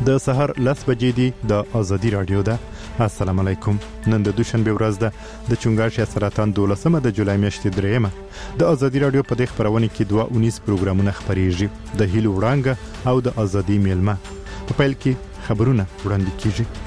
د سحر 10 بجې دی د ازادي رادیو ده. السلام علیکم. نن د دوشنبه ورځ ده د چونګاش سرطان 12 د جولای میاشتې دریمه. د ازادي رادیو په دې خبرونه کې 219 پروګرامونه خبريږي. د هیلو وړانګه او د ازادي میلمه. په پیل کې خبرونه وړاندې کیږي.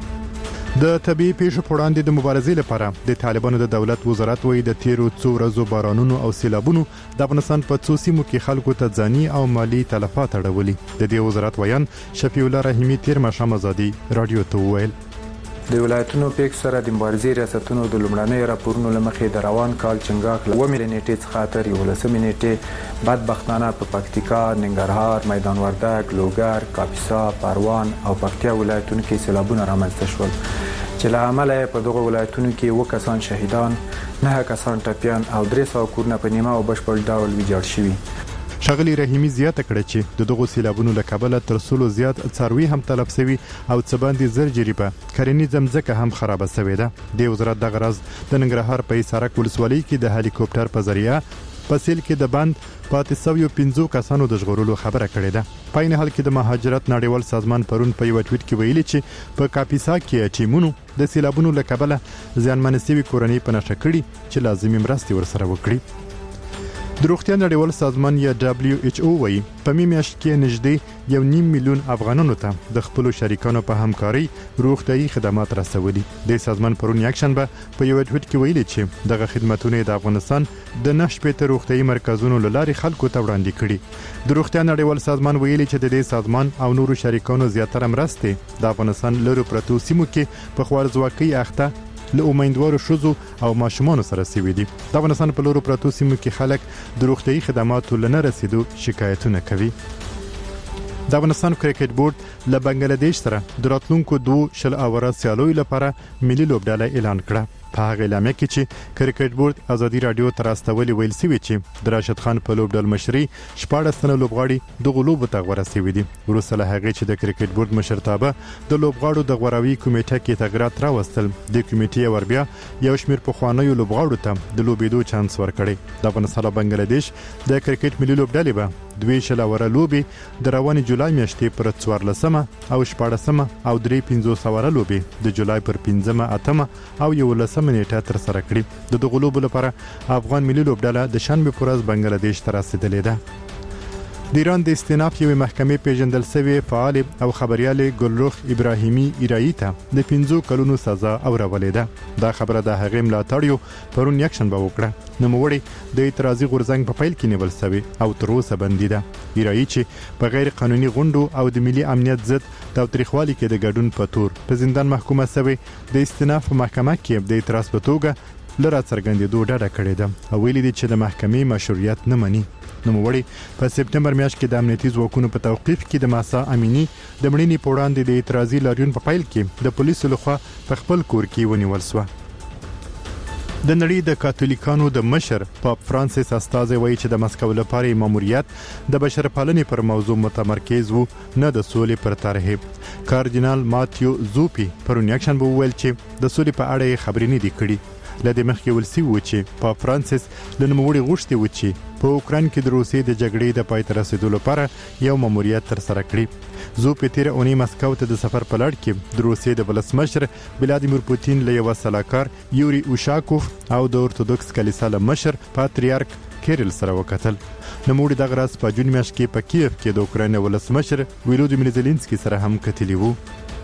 د طبي پیښو په وړاندې د مبارزې لپاره د طالبانو د دولت وزارت وایي د تیرو څو ورځو بارانونو او سیلابونو د افغانستان په څو سیمو کې خلکو ته ځاني او مالی تلفات اړولي. د دې وزارت ویان شفیع الله رحیمی تیر ماښام ازادي رادیو ته وویل د ولایتونو پیښ سره د مبارزې ریاستونو د لومړنۍ راپورونو لمخې د روان کال چنګاښ له 1 نیټې څخه تر 11 نیټې بدبختانه په پکتیکا، ننګرهار، میدان وردګ، لوګر، کاپیسا، پروان او پکتیا ولایتونو کې سیلابونه رامنځته شول چې له امله په دغه ولایتونو کې 2 کسان شهیدان، 9 کسان ټپیان او 300 کورونه په نیمه او بشپړ ډول ویجاړ شوي. شغلی رحیمی زیاته کړه چې د دغو سیلابونو له کبله تر څلو زیات څاروي هم تلف شوي او څه باندې زر جریبه کرنیزه ځمکه هم خراب شوې ده. د وزارت دغه راز د ننګرهار په سړک ولسوالۍ کې د هلیکوپټر په ذریعہ په سیل کې د بند پاتې شویو 15 کسانو د ژغورلو خبره کړې ده. په عین حال کې د مهاجرت نړیوال سازمان پرون په یو ټویټ کې ویلي چې په کاپیسا کې ټیمونو د سیلابونو له کبله ځانمنې شوي کورنۍ په نښه کړي چې لازمي مرستې ورسره وکړي. د روغتیا نړیوال سازمان یا WHO وایي په میاشت کې نږدې 1.5 میلیون افغانانو ته د خپل شریکانو په همکاري روغتیايي خدمات رسولي. د سازمان پرون یکشنبه په یو ټویټ کې ویلي چې دغه خدماتونه د افغانستان د 9 شپېته روغتیايي مرکزونو لارې خلکو ته وړاندې کړي. د روغتیا نړیوال سازمان ویلي چې د دې سازمان او نورو شریکانو زیاتره مرستې د افغانستان لرو پرتو سیمو کې په خوارځواکۍ اخته له امیدوارو شوزو او ماشومان سره سوي دي. د افغانستان په لورو پرتو سیمو کې خلک د روغتيایي خدماتو لنه رسیدو شکایتونه کوي. د افغانستان کرکټ بورډ له بنگلاديش سره د راتلونکو 2 شل اوره سیالوي لپاره ملي لوبډله اعلان کړه. په هغه اعلامیه کې چې کرکټ بورډ ازادي رادیو ته راستولي ویل سوي چې د راشد خان په لوبډل مشري 14 تنه لوبغاړي د غلوب ته غوړه سوي دي. وروسته له هغه چې د کرکټ بورډ مشرتابه د لوبغاړو د غوراوي کمیټه کې تغیرات راوستل، د کمیټې وربیا یو شمیر په خوانیو لوبغاړو ته د لوبېدو چانس ورکړي. د افغانستان او بنگلاديش د کرکټ ملي لوبډلې به 2 شل اوره لوبي د رواني جولای میاشتې پر 14 او 14 او 3 اوره لوبي د جولای پر 15 8 او 11 نیټه تر سره کړي. د دغه لوبو لپاره افغان ملي لوبډله د شنبه پر ورځ بنگلاديش ته رسیدلې ده. د ایران د استیناف یو محکمې پیژندل شوی فعال او خبريال ګلروخ ابراهیمی ایرایی ته د 15 کلونو سزا اورولې ده. دا خبره د هغې ملاتړیو پرون یکشنبه وکړه. نوموړی د اعتراضي غورځنګ په پیل کې نیول شوی او تر اوسه بندي ده. ایرایی چې په غیر قانوني غونډو او د ملي امنیت ضد تاوتریخوالي کې د ګډون په تور په زندان محکومه شوی د استیناف محکمه کې د اعتراض په توګه لره څرګندېدو ډډه کړې ده او ویلي دي چې د محکمې مشروعیت نه مني. نوموړی په سپټمبر میاشت کې د امنیتي ځواکونو په توقیف کې د ماسا امینی د مړینې په وړاندې د اعتراضي لاریون په پیل کې د پولیسو لخوا په خپل کور کې ونیول شو. د نړۍ د کاتولیکانو د مشر پاپ فرانسیس استازي وایي چې د مسکو لپاره ماموریت د بشرپالنې پر موضوع متمرکز وو، نه د سولې پر طرحه. کاردینال ماتیو زوپی پرون یکشنبه وویل چې د سولې په اړه خبرې نه دي کړي. لدې مخکې ولسی و چې پاپ فرانسیس لنموړي غوښتي و چې په اوکران کې د روسیې د جګړې د پای ته رسیدو لپاره یو ماموریت تر سره کړي. زو په تیر اونۍ مسکو ته د سفر په لړ کې د روسیې د ولسمشر ولادیمیر پوتین له یو سلاکار یوري اوشاکوف او د اورتودوکس کلیسا له مشر پاتریارک کیرل سره وکتل. نوموړي دغه راز په جون میاشت کې په کیف کې د اوکراین ولسمشر ولودیمیر زيلنسکي سره هم کتلی وو.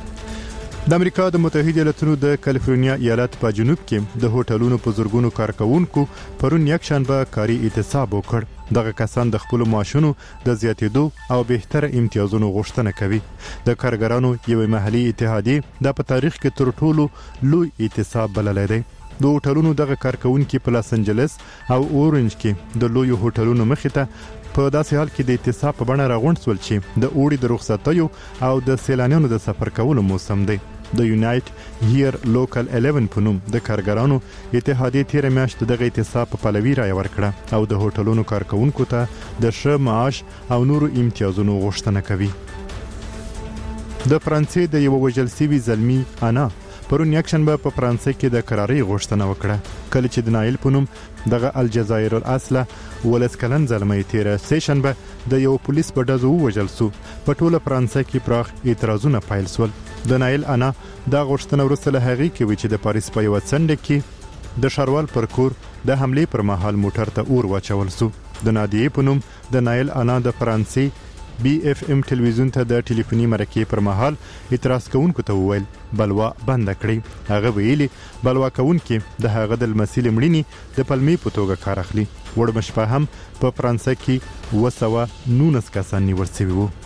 د امریکا د متحده ایالاتونو د کالیفورنیا ایالت په جنوب کې د هوټلونو په زورګونو کارکونکو پرون یکشنبه کاري اعتصاب وکړ. دغه کسان د خپل معاشونو د زیاتېدو او بهتر امتیازونو غوښتنه کوي. د کارګرانو یو محلي اتحادیه د په تاریخ کې تر ټولو لوی اعتصاب بللی دی. د هوټلونو دغه کارکونکو په لاس انجلس او اورنج کې د لوی هوټلونو مخې ته په داسې حال کې د اعتصاب په بڼه راغونډ شول چې د اوړي د رخصتیو او د سیلانیانو د سفر کولو موسم دی. د یونایټ هیر لوکل 11 په نوم د کارګرانو اتحادیه تیر میاشت دغه اعتصاب په پلوي رای ورکړه او د هوټلونو کارکونکو ته د ښه معاش او نورو امتیازونو غوښتنه کوي. د فرانسې د یو وژل شوي زلمی انا پرون یکشنبه په فرانسې کې د قراري غوښتنه وکړه کله چې د نایل په نوم دغه الجزایر الاصله ولس کلن زلمې تیره سه شنبه د یو پولیس په ډزو وژل شو په ټوله فرانسې کې پراخ اعتراضونه پیل شول د نایل انا د غوښتنه ورسره هغه کې و چې د پاریس په یو څنډه کې د شاروال پر کور د حمله پر مهال موټر ته اور واچول شو د نادیه په نوم د نایل انا د فرانسې بي اف ام ټلویزیون ته د ټلیفوني مرکې پر مهال اعتراض کوونکو ته وویل بلوا بند کړئ هغه ویلي بلوا کوونکي د هغه د مسیل مړینی د پلمې په توګه کار اخلي وړ مشپه هم په فرانسې کې 219 کسان نیول شوي وو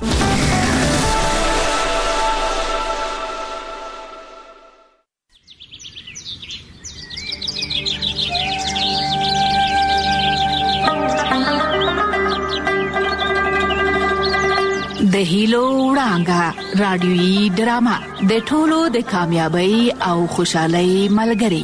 د هیلو وړانګه رادیويي ډرامه د ټولو د کامیابی او خوشحالۍ ملګری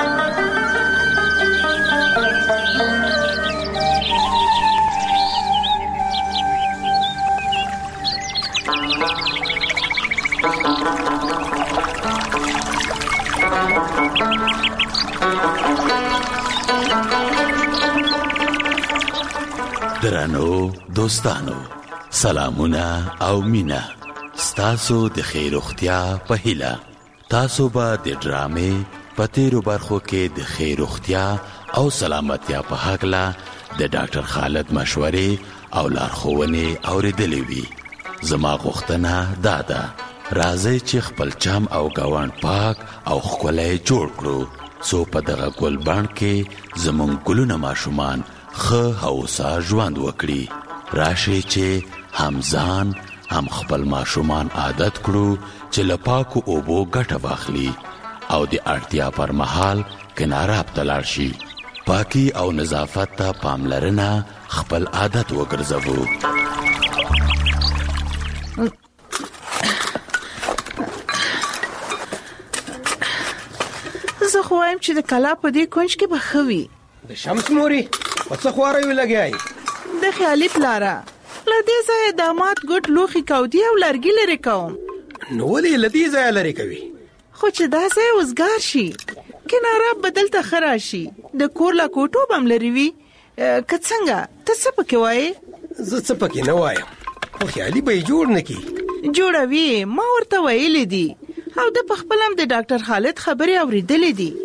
درنو دوستانو سلامونه او مینا ستاسو د خیر اختیا په هیله تاسو به د ډرامې په تیرو برخو کې د خیر اختیا او سلامتیا په هکله د ډاکټر خالد مشورې او لارښوونې اوریدلې وي زما غوښتنه دا ده راځئ چې خپل چم او ګاونډ پاک او ښکلی جوړ کړو څو په دغه ګلبڼ کې زموږ ګلونه ماشومان ښه هوسا ژوند وکړي راشئ چې هم ځان هم خپل ماشومان عادت کړو چې له پاکو اوبو ګټه واخلي او د اړتیا پر مهال کناراب ته لاړ شي پاکي او نظافت ته پاملرنه خپل عادت وګرځوو زه خو وایم چې د کلا په دې کونج کې به ښه وي د شمس موري په څه خواره وي لګیایي د خیالي پلاره له دې ځایه داماد ګوټ لوښي کودي او لرګي لرې کوم نو ولې له دې ځایه لرې کوي خو چې دا ځای وزګار شي کناراب به دلته ښه راشي د کور لا کوټو به هم لرې وي که څنګه ته څه پکې وایې زه څه پکې نه وایم خو خیالي به یې جوړ نه کړي جوړوي ما ورته ویلي دي او د پخپل هم د ډاکټر خالد خبرې اوریدلې دي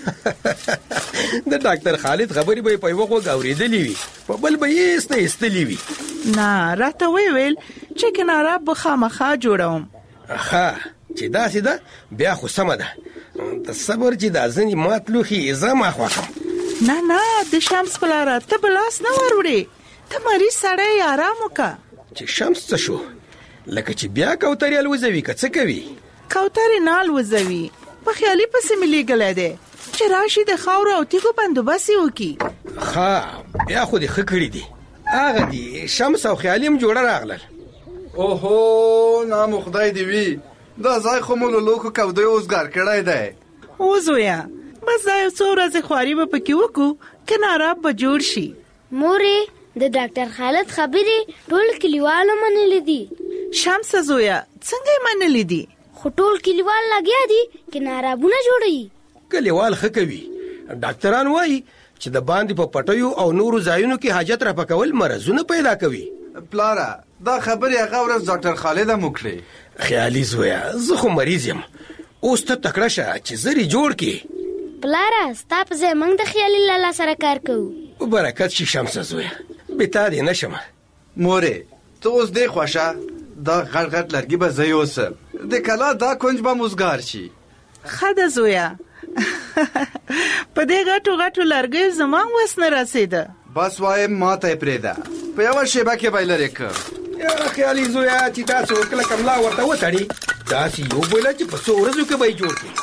د ډاکټر خالد خبرې به په یوه غوږ اورېدلې وي په بل به یې ایستلې وي نه راته ویل چې کناراب به خامخا جوړوم ښه چې داسې ده بیا خو سمه ده د صبر چې دا ځینې مات لوښي زه ما خوښم نه د شمس پلاره ته به لاس نه وروړې ته مریض سړی آرام وکړه چې شمس څه شو لکه چې بیا کوترې الوځوي که څه کوي کوترې نه الوځوي په خیالي پسې مې لیږلی دی چې راشي د خاورو او تیږو بندوبست یې وکړي ښه بیا خو دې ښه کړي دي هغه دي شمس او خیالي هم جوړه راغلل اوهو نامو خدای دې وي دا ځای خو مو له لوښو کودیو وزګار کړی دی وزویه بس دا یو څو ورځې خواري به پکې وکړو کناراب به جوړ شي مورې د ډاکټر خالد خبرې ټول کلیوالو منلې دي شمس زویا څنګه یې منلې دي خو ټول کلیوال لګیا دي کنارابونه جوړوي کلیوال ښه کوي ډاکټران وایي چې د باندې په پټیو او نورو ځایونو کې حاجت راپکول مرضونه پیدا کوي پلاره دا خبرې هغه ورځ ډاکټر خالد هم وکړې خیالي زویا زه خو مریض یم اوس ته تکړه شه چې زری جوړ کې پلاره ستا په ځای موږ د خیالي لالا سره کار کوو برکت شي شمس زویا بتا دې نشم مورې ته اوس دې خوښه دا غټ غټ لرګي به زه یوسم د کلا دا کونج به مزګار شي ښه ده زویا په دې غټو لرګیو زما وس نه رسېده بس وایم ما ته یې پرېږده په یوه شیبه کې به یې لرې کړم یاره خیالي زویا چې داسې وکړه کملا ورته وتړي داسې یو بوله چې په څو ورځو کې به یې جوړ کړي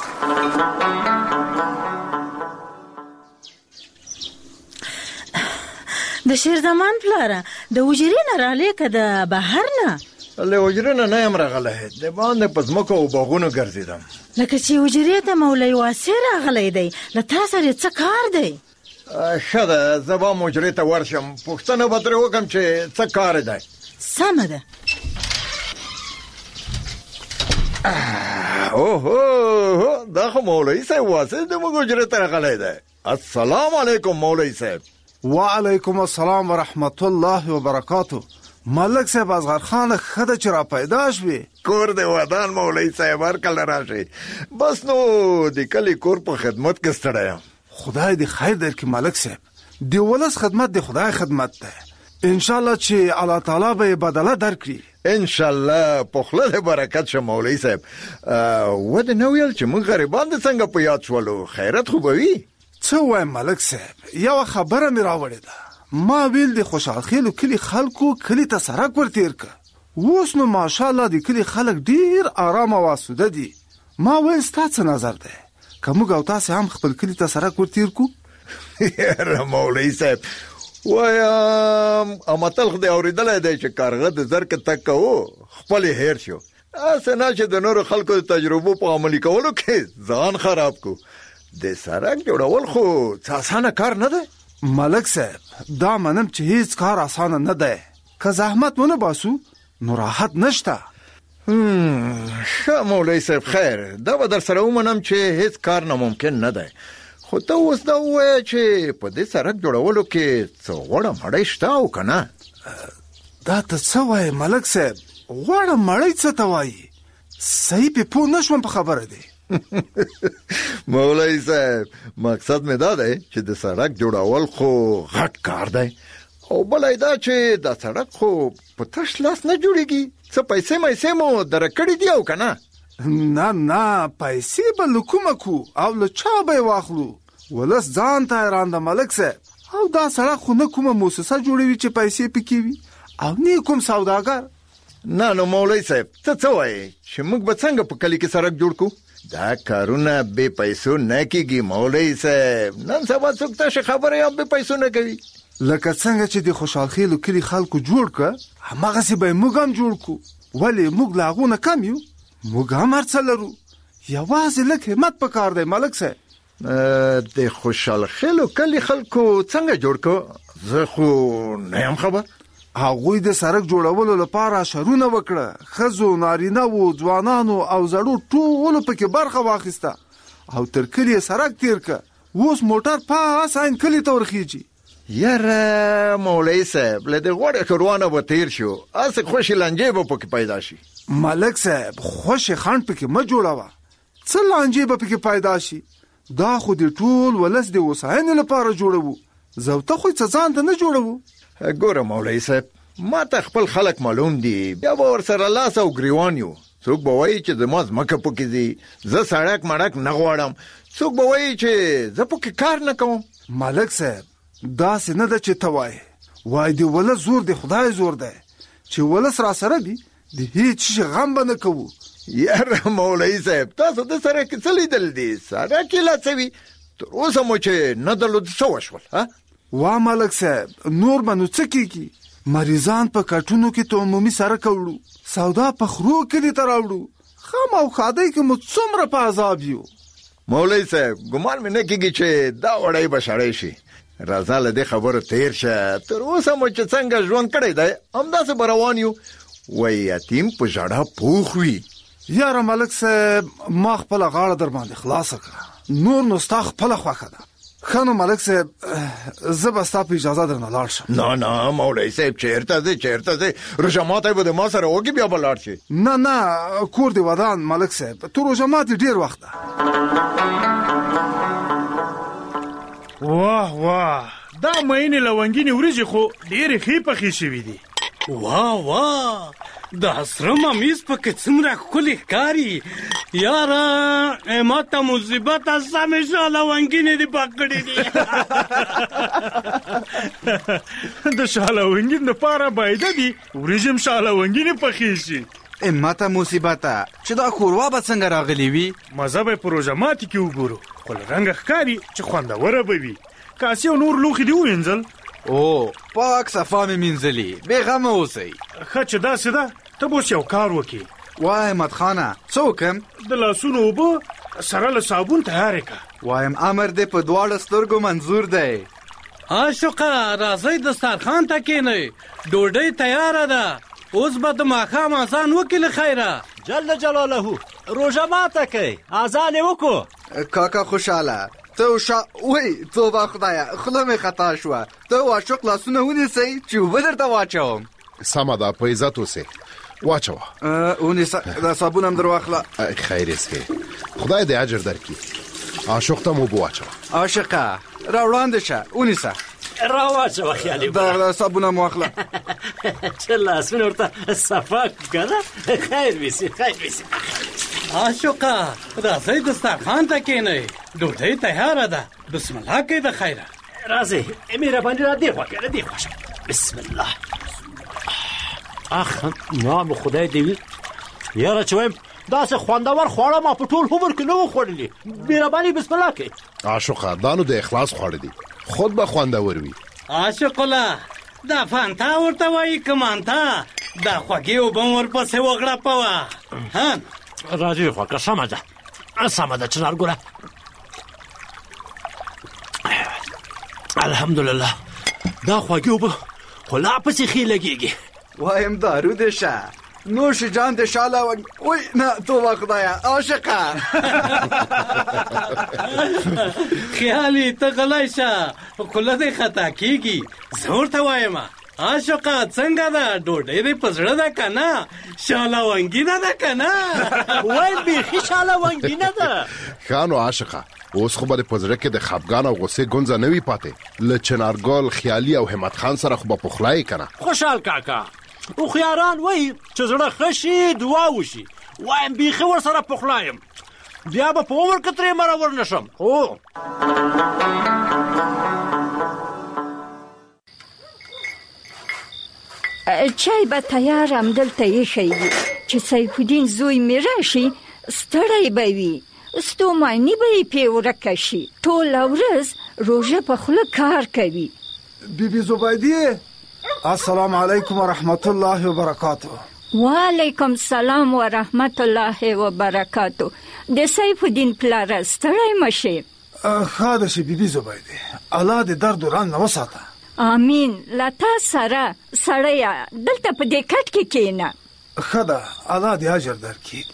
د شیرزمان پلاره د حجرې نه رالې که د بهر نه له حجرې نه یم راغلی د باندې په ځمکو او باغونو ګرځېدم لکه چې حجرې ته مولوي واسع راغلی دی له تا سره څه کار دی ښه ده زه به هم حجرې ته ورشم پوښتنه به ترې وکړم چې څه کار دی سمه ده اوه دا خو مولوي صاحب واسه د موږ اجرت راغلی دی. السلام علیکم مولوي صاحب. وعلیکم السلام ورحمت الله وبرکاته. ملک صاحب اصغر خان خده چې را پیدا شوی. کور دی ودان مولوي صاحب هر کله راشي. بس نو د کلی کور په خدمت کې ستړی یم. خدای دې خیر درکړي ملک صاحب. د ولس خدمت د خدای خدمت ده. ان شاء الله چې الله تعالی به بدله درکړي. ان شاء الله په خله برکت شه مولوي صاحب. و د نو ویل چې موږ غریبان د څنګه په یاد شولو. خیرت خو به وي. څه وایم ملک صاحب، یو خبره مې راوړې ده. ما ویل د خوشحال خیلو کلی خلکو کلی ته سړک ورتیر که. اوس نو ماشاءالله د کلی خلک ډیر آرام او اسوده دي. ما ویل ستا څه نظر دی که موږ او تاسې هم خپل کلی ته سړک ورتیر کو؟ یاره مولوي صاحب وایم امتل خو دې اورېدلی دی چې کارغه د زرکه تک کوو خپل هیر شو. هسې نه چې د نورو خلکو د تجربو په عملي کولو کې ځان خراب کو. د سړک جوړول خو څه اسانه کار نه دی ملک صاحب. دا منم چې هیڅ کار اسانه نه دی. که زحمت ونه باسو نو راحت نشته. ښه مولوي صاحب خیر، دا به در سره ومنم چې هیڅ کار ناممکن نه دی. خو ته اوس دا ووایه چې په دې سړک جوړولو کې څه غوړه مړۍ شته او که نه؟ دا ته څه وایې ملک صاحب؟ غوړه مړۍ څه ته وایي؟ صحیح پې پوه نه شوم په خبره دی. مولوي صاحب مقصد مې دا دی چې د سړک جوړول خو غټ کار دی، او بله دا چې دا سړک خو په تش لاس نه جوړېږي. څه پیسې مو دره کړي دي او که نه؟ نه پیسې به له کومه کو او له چا به یې واخلو؟ ولس ځان ته حیران ده ملک صاحب. او دا سړک خو نه کومه موسسه جوړوي چې پیسې پکې وي او نه کوم سوداګر. نه نو مولوي صاحب ته څه وایې چې موږ به څنګه په کلي کې سړک جوړ کو؟ دا کارونه بے پیسو نه کیږي مولوي صاحب. نن سبا څوک تاسو خبره یا بے پیسو نه کوي. لکه څنګه چې د خوشحال خیلو کلی خلکو جوړ که هماغسې به موږ هم جوړ کو. ولې موږ له هغو نه کم یو؟ موږ هم هر څه لرو. یوازې لږ همت پکار دی ملک صاحب. د خوشحال خیلو کلی خلکو څنګه جوړ کو؟ زه خو نه یم خبر. هغوی د سړک جوړولو لپاره شرونه وکړه. ښځو، نارینه وو، ځوانانو او زړو ټولو پکې برخه واخیسته او تر کلي یې سړک تیر که. اوس موټر پاس عین کلي ته ورخیږي. یاره مولوي صاحب له دې غوړې ښاروانه به تیر شو، هسې خوشې لانجې به پکې پیدا شي. ملک صاحب خوشې خنډ پکې مه جوړوه. څه لانجې به پکې پیدا شي؟ دا خو د ټول ولس د هوساینې لپاره جوړوو. زه او ته خو څه ځان ته نه جوړوو. ګوره مولوي صاحب ما ته خپل خلک معلوم دي، بیا به ورسره لاس او ګریوان یو. څوک به وایي چې زما ځمکه پکې دي، زه سړک مړک نه غواړم. څوک به وایي چې زه پکې کار نه کوم. ملک صاحب داسې نه ده چې ته وایې. وایي د ولس زور د خدای زور دی. چې ولس را سره وي د هیڅ شي غم به نه کوو. یاره مولوي صاحب تاسو د سړک څه لیدل دي؟ سړک یې لا څه وي تر اوسه مو چې نه درلود څه وشول؟ وا ملک صاحب نور به نو څه کېږي؟ مریضان په کټونو کې ته عمومي سړک وړو، سودا په خرو کلي ته راوړو. خام او ښادۍ کې مو څومره په عذاب یو. مولوي صاحب ګمان مې نه کېږي چې دا وړی به شړی شي. راځه له دې خبرو تیر شه. تر اوسه مو چې څنګه ژوند کړی دی همداسې به روان یو. وایي یتیم په ژړا پوخ وي. یاره ملک صاحب ما خپله غاړه در باندې خلاصه کړه. نور نو ستا خپله خوښه ده. ښه نو ملک صاحب زه به ستا په اجازه درنه لاړ شم. نه مولوي صاحب چېرته ځې؟ روژه ماتی به د ما سره وکړي بیا به لاړ شي. نه کور دې ودان ملک صاحب. تر روژه ماتي ډېر وخت ده. واه دا مینې لونګینې وریجې خو ډېرې ښې پخې شوي دي. واه د سره ممیز پکې څومره ښکلې ښکاري. یاره ما ته مصیبت سمې شه لونګینې دې پخ کړې دي. د شالونګین دپاره بایده دي وریجې هم شالونګینې پخې شي. ما ته مصیبته چې دا ښوروا به څنګه راغلې وي؟ مزه به یې په روژه ماتي کې وګورو خو له رنګه ښکاري چې خوندوره به وي. کاسې او نور لوښي دې ووینځل؟ او پاک صفا مې مینځلي، بېغمه اوسئ. ښه چې داسې ده ته به اوس یو کار وکړې. وای احمد خانه څه وکړم؟ د لاسونو اوبه سره له صابون تیارې کړه. وایم امر دې په دواړو سترګو منظور دی. عاشقه راځئ دسترخوان ته کښېنئ، ډوډۍ تیاره ده. اوس به د ماښام اذان وکړي له خیره. جل جلاله روژه ماته کوي اذان یې وکړو. کاکا خوشاله ته وای توبه خدایا خوله مې خطا شوه. ته عاشق لاسونه ونیسئ چې اوبه درته واچوم. سمه ده په عزت اوسې واچوه. ونیسه دا صابون هم در واخله. خیر اسکې خدای دې اجر درکړي. عاشق ته مو اوبه واچوه. عاشقه را وړاندې شه ونیسه. را واچوه خیالي دا صابون هم واخله. چې لاسونه ورته صفا کړه. خیر ویسي خیر ویسي. عاشقه راځئ دسترخوان ته کښېنئ ډوډۍ تیاره ده. بسم الله کې د خیره. راځئ مهرباني را دې خوا کړه دې خوا شه. بسم الله. اخ نام خدای دې وي یاره چې وایم داسې خوندور خواړه ما په ټول عمر کې نه وو خوړلي. مهرباني بسم الله کې. عاشقه دا نو د اخلاص خواړه دي خود به خوندور وي. عاشقله دا فانتا ورته وایي که مانتا دا خوږې اوبه ورپسې وغړپوه. راځي خوکه سمه ده سمه ده چنار ګوره. الحمدلله دا خوږې اوبه خو لا پسې ښې لګېږي. وایم دارو دې شه نوش جان دې شاله وای نه توبه خدایا عاشقه. خیالي ته غلی شه خوله دې خطا کېږي. زه ورته وایم عاشقه څنګه ده ډوډۍ دې په زړه ده که نه شاله ونګینه ده که نه. وایم بیخي شاله ونګینه ده. ښه نو عاشقه اوس خو به دې په زړه کې د خفګان او غصې ګونځه نه وي پاتې. له چنارګل خیالي او همت خان سره خو به پخلایې که نه. خوشحال کاکا هوښیاران وایي چې زړه ښه شي دعا وشي. وایم بیخي ورسره پخلایم بیا به په عمر کې ترې مرور نه شم. هو چای به تیار همدلته ایښی وي چې سیف الدین زوی مې راشي ستړی به وي ستوماني به یې پې ورکه شي. ټوله ورځ روژه په خوله کار کوي. بیبي زبیدې السلام علیکم ورحمت الله وبرکاتو. وعلیکم السلام ورحمت الله وبرکاتو. د سیف الدین پلاره ستړی مشي. ښه ده چې بیبي زبیدې الله دې درد وران نه وساته. امین. له تا سره سړیه دلته په دې کټ کې کښېنه. ښه ده الله دې اجر درکړي.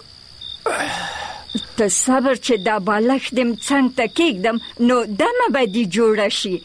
ته صبر چې دا بالښت دې څنګ ته کېږدم نو دمه به دې جوړه شي.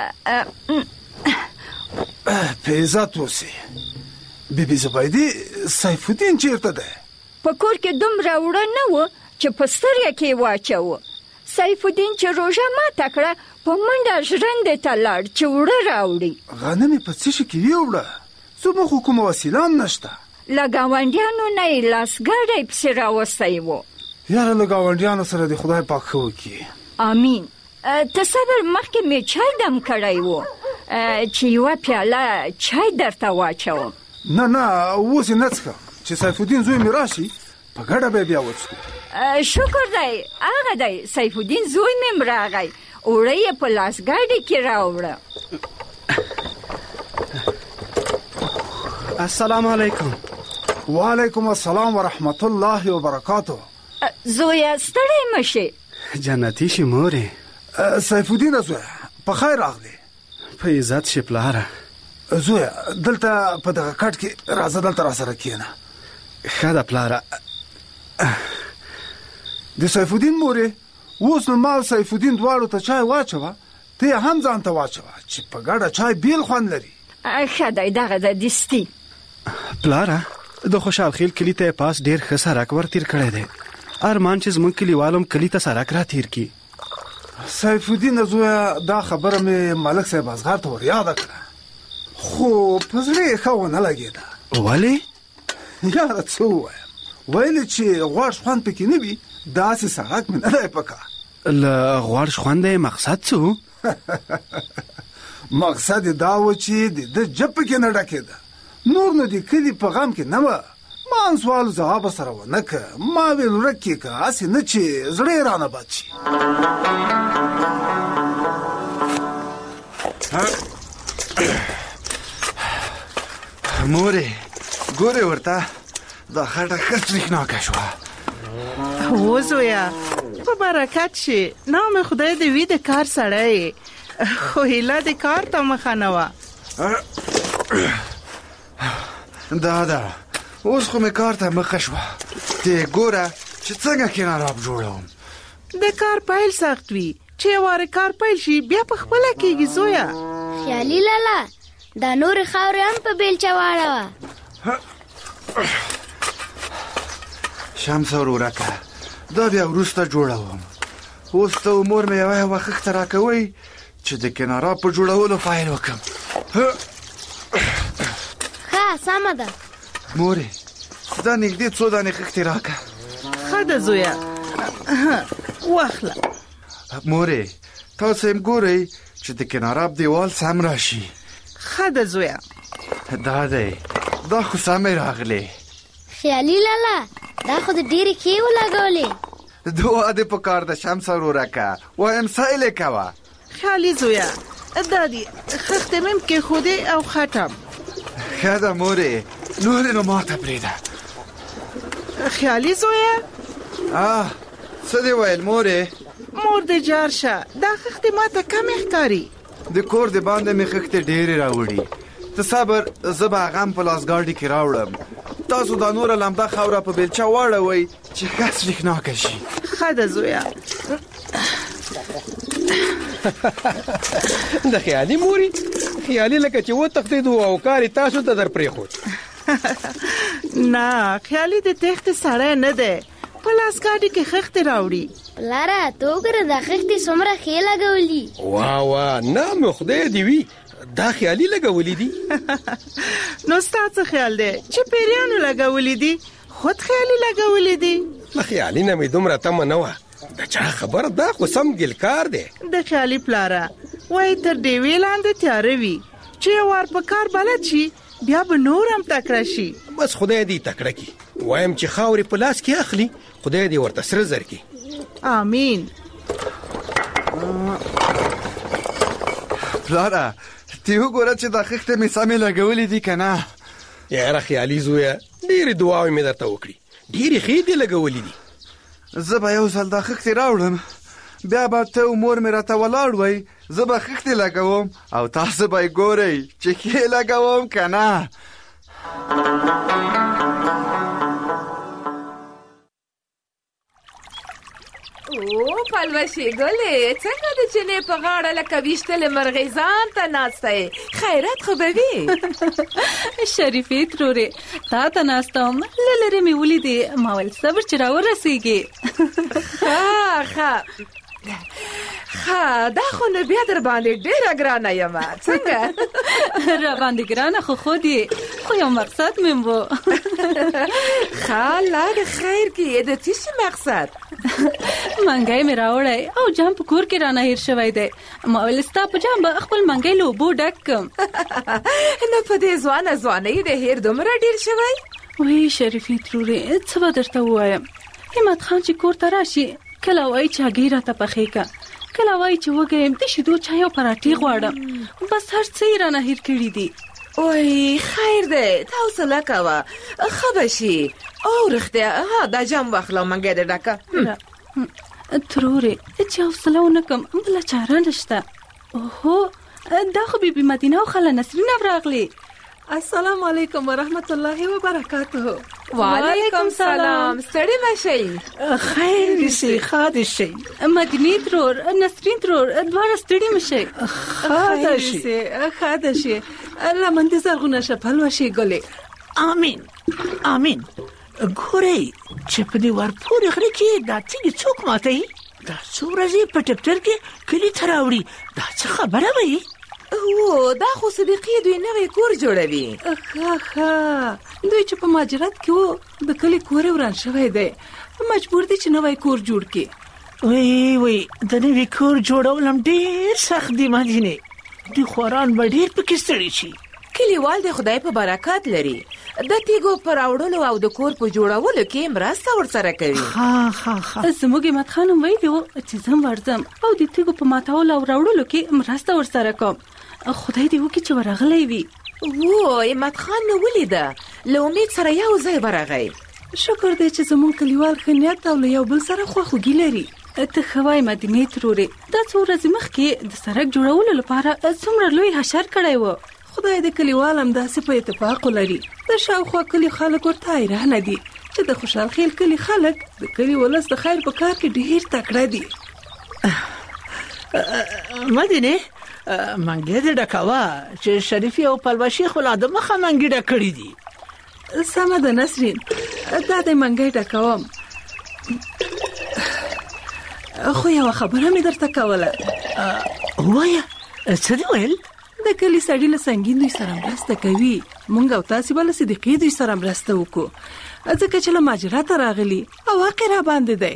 په عزت اوسې. بیبي زبیدې سیف الدین چېرته دی؟ په کور کې دومره وړه نه و چې په سترګه کې واچوه. سیف الدین چې روژه ماته کړه په منډه ژرندې ته لاړ چې وړه راوړي. غنم یې په څه شي کې ویوړه؟ زموږ خو کومه وسیله هم نشته. له ګاونډیانو نه یې لاسګاډی پسې راوستی و. یاره له ګاونډیانو سره دې خدای پاک ښه وکړي. امین. ته صبر مخکې مې چای دم کړی و چې یوه پیاله چای درته واچوم. نه اوس یې نه څښم چې سیف الدین زوی مې راشي په ګډه به بیا وڅښو. شکر دی هغه دی سیف الدین زوی مې راغی اوړه یې په لاسګاډي کې راوړه. السلام علیکم. وعلیکم السلام ورحمت الله وبرکاتو. زویا ستړی مشي. جنتی شي مورې. سیف الدین زویا په خیر راغلی. په عزت شي پلاره. زویا دلته په دغه کټ کې راځه دلته را سره کښېنه. ښه ده پلاره. د سیف الدین مورې اوس نو ما سیف الدین دواړو ته چای واچوه ته هم ځان ته واچوه چې په ګډه چای بیل خوند لري. ښه دی دغه د دستي. پلاره د خوشحال خیل کلي ته پاس ډېر ښه سړک ور تیر کړی دی. ارمان چې زموږ کلیوالو هم کلي ته سړک را تیر کړي. سیف الدین زویا دا خبره مې ملک صاحب اصغر ته ور یاده کړه خو په زړه یې ښه ونه لګېده. ولې؟ یاره څه ووایم ویلې چې غوړ خوند پکې نه وي داسې سړک مې نه دی پکار. له غوړ خونده مقصد څه؟ مقصد یې دا و چې د جب پکې نه ډکېده نور نو د کلي په غم کې نه وه. ما ان سوال ځواب سره ونه که ما ویل ورک کې که هسې نه چې زړه یې رانه بد شي. مورې ګورې ورته دا خټه ښه تریخناکه شوه. هو زویا په برکت شي. نام خدای دې وي د کار سړی خو هیله د کار ته مخه نه وه. دا اوس خو مې کار ته مخه شوه. ته ګوره چې څنګه کناراب جوړوم. د کار پیل سخت وي، چې واره کار پیل شي بیا په خپل کېږي زویا. خیالي لالا دا نور خاورې هم په بیلچه واړوه. شمس ورورکه دا بیا وروسته جوړوم. اوس ته مور مې یوه وخت راکوي چې د کناراب په جوړولو فایل وکم. ها سمه ده مورې، دا نږدې څو دانې خښتې راکه. ښه ده زویا، واخله. مورې تاسو هم ګورئ چې د کناراب دیوال سم راشي. ښه ده زویا. دا دی، دا خو سمې راغلی. خیالي لالا دا خو د ډېرې ښې ولګولې. دعا دې په کار ده شمس ورورکه، وایم سایلې کوه. خیالي زویا دا دی، خښتې مې کېښودې او خټم. ښه ده مورې، نورې نو ماته پرېږده. خیالي زویا څه دې ویل مورې؟ مور دې جار شه، دا خښتې ماته کمې ښکاري. د کور د باندې مې خښتې ډېرې راوړي. ته صبر، زه به هغه هم په لاسګاډي کې راوړم. تاسو دا نوره لمده خاوره په بیلچه واړوئ چې ښه څرخناکه شي. ښه ده زویا. د خیالي موري خیالي لکه چې وتښتېدو او کاري تاسو ته در پرېښود. نه خیالي د تېښتې سړی نه دی، په لاسګاډي کې خښتې راوړي. پلاره ته وګوره دا خښتې څومره ښې لګولي. واه نه مې خدای دې وي، دا خیالي لګولي دي. نو ستا څه خیال دی چې پیریانو لګولي دي؟ خود خیالي لګولي دي. له خیالي نه مې دومره تمه نه وه. د چا خبره، دا خو سم ګلکار دی. د خیالي پلاره وایي تر ډیوې لاندې تیاره وي، چې یو وار په کار بلد شي بیا به نور هم تکړه شي. بس خدای دې تکړه کړي. وایم چې خاورې په لاس کې اخلي، خدای دې ورته سره زر کړي. آمین. پلاره ته وګوره چې دا خښتې مې سمې لګولې دي که نه؟ یاره خیالي زویه، ډېرې دعاوې مې درته وکړي، ډېرې ښې دې لګولې دي. زه به یو ځل دا خښتې راوړم، بیا به ته او مور مې راته ولاړ وئ. زه به خښتې لګوم او تاسو به یې ګورئ چې ښې لګوم که نه. او پلوشې ګلې، څنګه د چینې په غاړه لکه ویشتلې مرغۍ ځان ته ناسته یې؟ خیرات خو به وي. شریفې ترورې تا ته ناسته وم، له لرې مې ولیدې، ما ویل صبر چې راورسېږې. ښه دا خو نو بیا در باندې ډېره ګرانه یم. څنګه را باندې ګرانه خو خود یې، خو یو مقصد مې و. ښه الله د خیر کې د څه شي مقصد؟ منګی مې راوړی او جام په کور کې رانه هیر شوی دی. ما ویل ستا په جام به خپل منګی له اوبو ډک کړم. نو په دې ځوانۍ د هیر دومره ډېر شوی؟ وی شریفې ترورې څه به درته ووایم، همت خان چې کور ته راشي کله وایي چې هګۍ راته پخې که، کله وایي چې وږی یم د شیدو چای او پراټې غواړم. بس هر څه یې رانه هیر کړي دي. وای خیر دی، ته حوصله کوه، ښه به شي. او رښتیا دا جام واخله او منګی دې ډکه. ترورې چې حوصله ونه کړم بله چاره نشته. اوهو دا خو بیبي مدینه او خاله نسرین هم راغلې. السلام علیکم ورحمت الله وبرکاته. وعلیکم سلام. ستړي مشئ؟ خیر دې شي، ښه دې شي. مدینې ترور، نسرین ترور، دواړه ستړي مشئ. ښه ده شي. لمن دې زرغونه شه پلوشې ګلې. آمین آمین. ګورئ چې په دې ورپورې غره کې دا تیږې څوک ماتوي؟ دا څو ورځې په ټکټر کې کلي ته راوړي، دا څه خبره وي؟ او دا خو صدیقې دوی نوی کور جوړوي. ښه دوی چې په مهاجرت کې وو د کلي کور وران شوی دی، مجبور دي چې نوی کور جوړ کړي. وی د نوي کور جوړول هم ډېر سخت دي مدینې، دوی خواران به ډېر پکې ستړي شي. کلیوال د خدای په برکات لري، د تیږو په راوړلو او د کور په جوړولو کې مرسته ورسره کوي. زموږ همت خان هم ویلي وو چې زه هم ورځم او د تیږو په ماتولو او راوړلو کې مرسته ورسره کوم. خدای دې وکړي چې ورغلی وي. همت خان مې ولیده، له امید سره یو ځای ورغی. شکر دی چې زموږ کلیوال ښه نیت او له یو بل سره خواخوږي لري. ته ښه وایې مدینې ترورې، دا څو ورځې مخکې د سړک جوړولو لپاره څومره لوی حشر کړی و. خدای د کلیوال هم داسې په اتفاق لري. د شاوخوا کلي خلک ورته حیرانه دي چې د خوشحال خیل کلی خلک د کلی ولس د خیر په کار کې ډیر تکړه دي. مدینه منګې دې ډکاوه چې شریفي او پلوشي خلا د مخه منګې ډکړې دي. سمه ده نسرین، دا د منګې ډکوم. خو یو خبره مې درته کوله. وایا څه دی ویل؟ د کلی سړي له سنگین دوی سره مرسته کوي. مونږ او تاسو بل صدیقې دوی سره مرسته وکړو ځکه چې له ماجراته راغلي او واقع را باندې دی.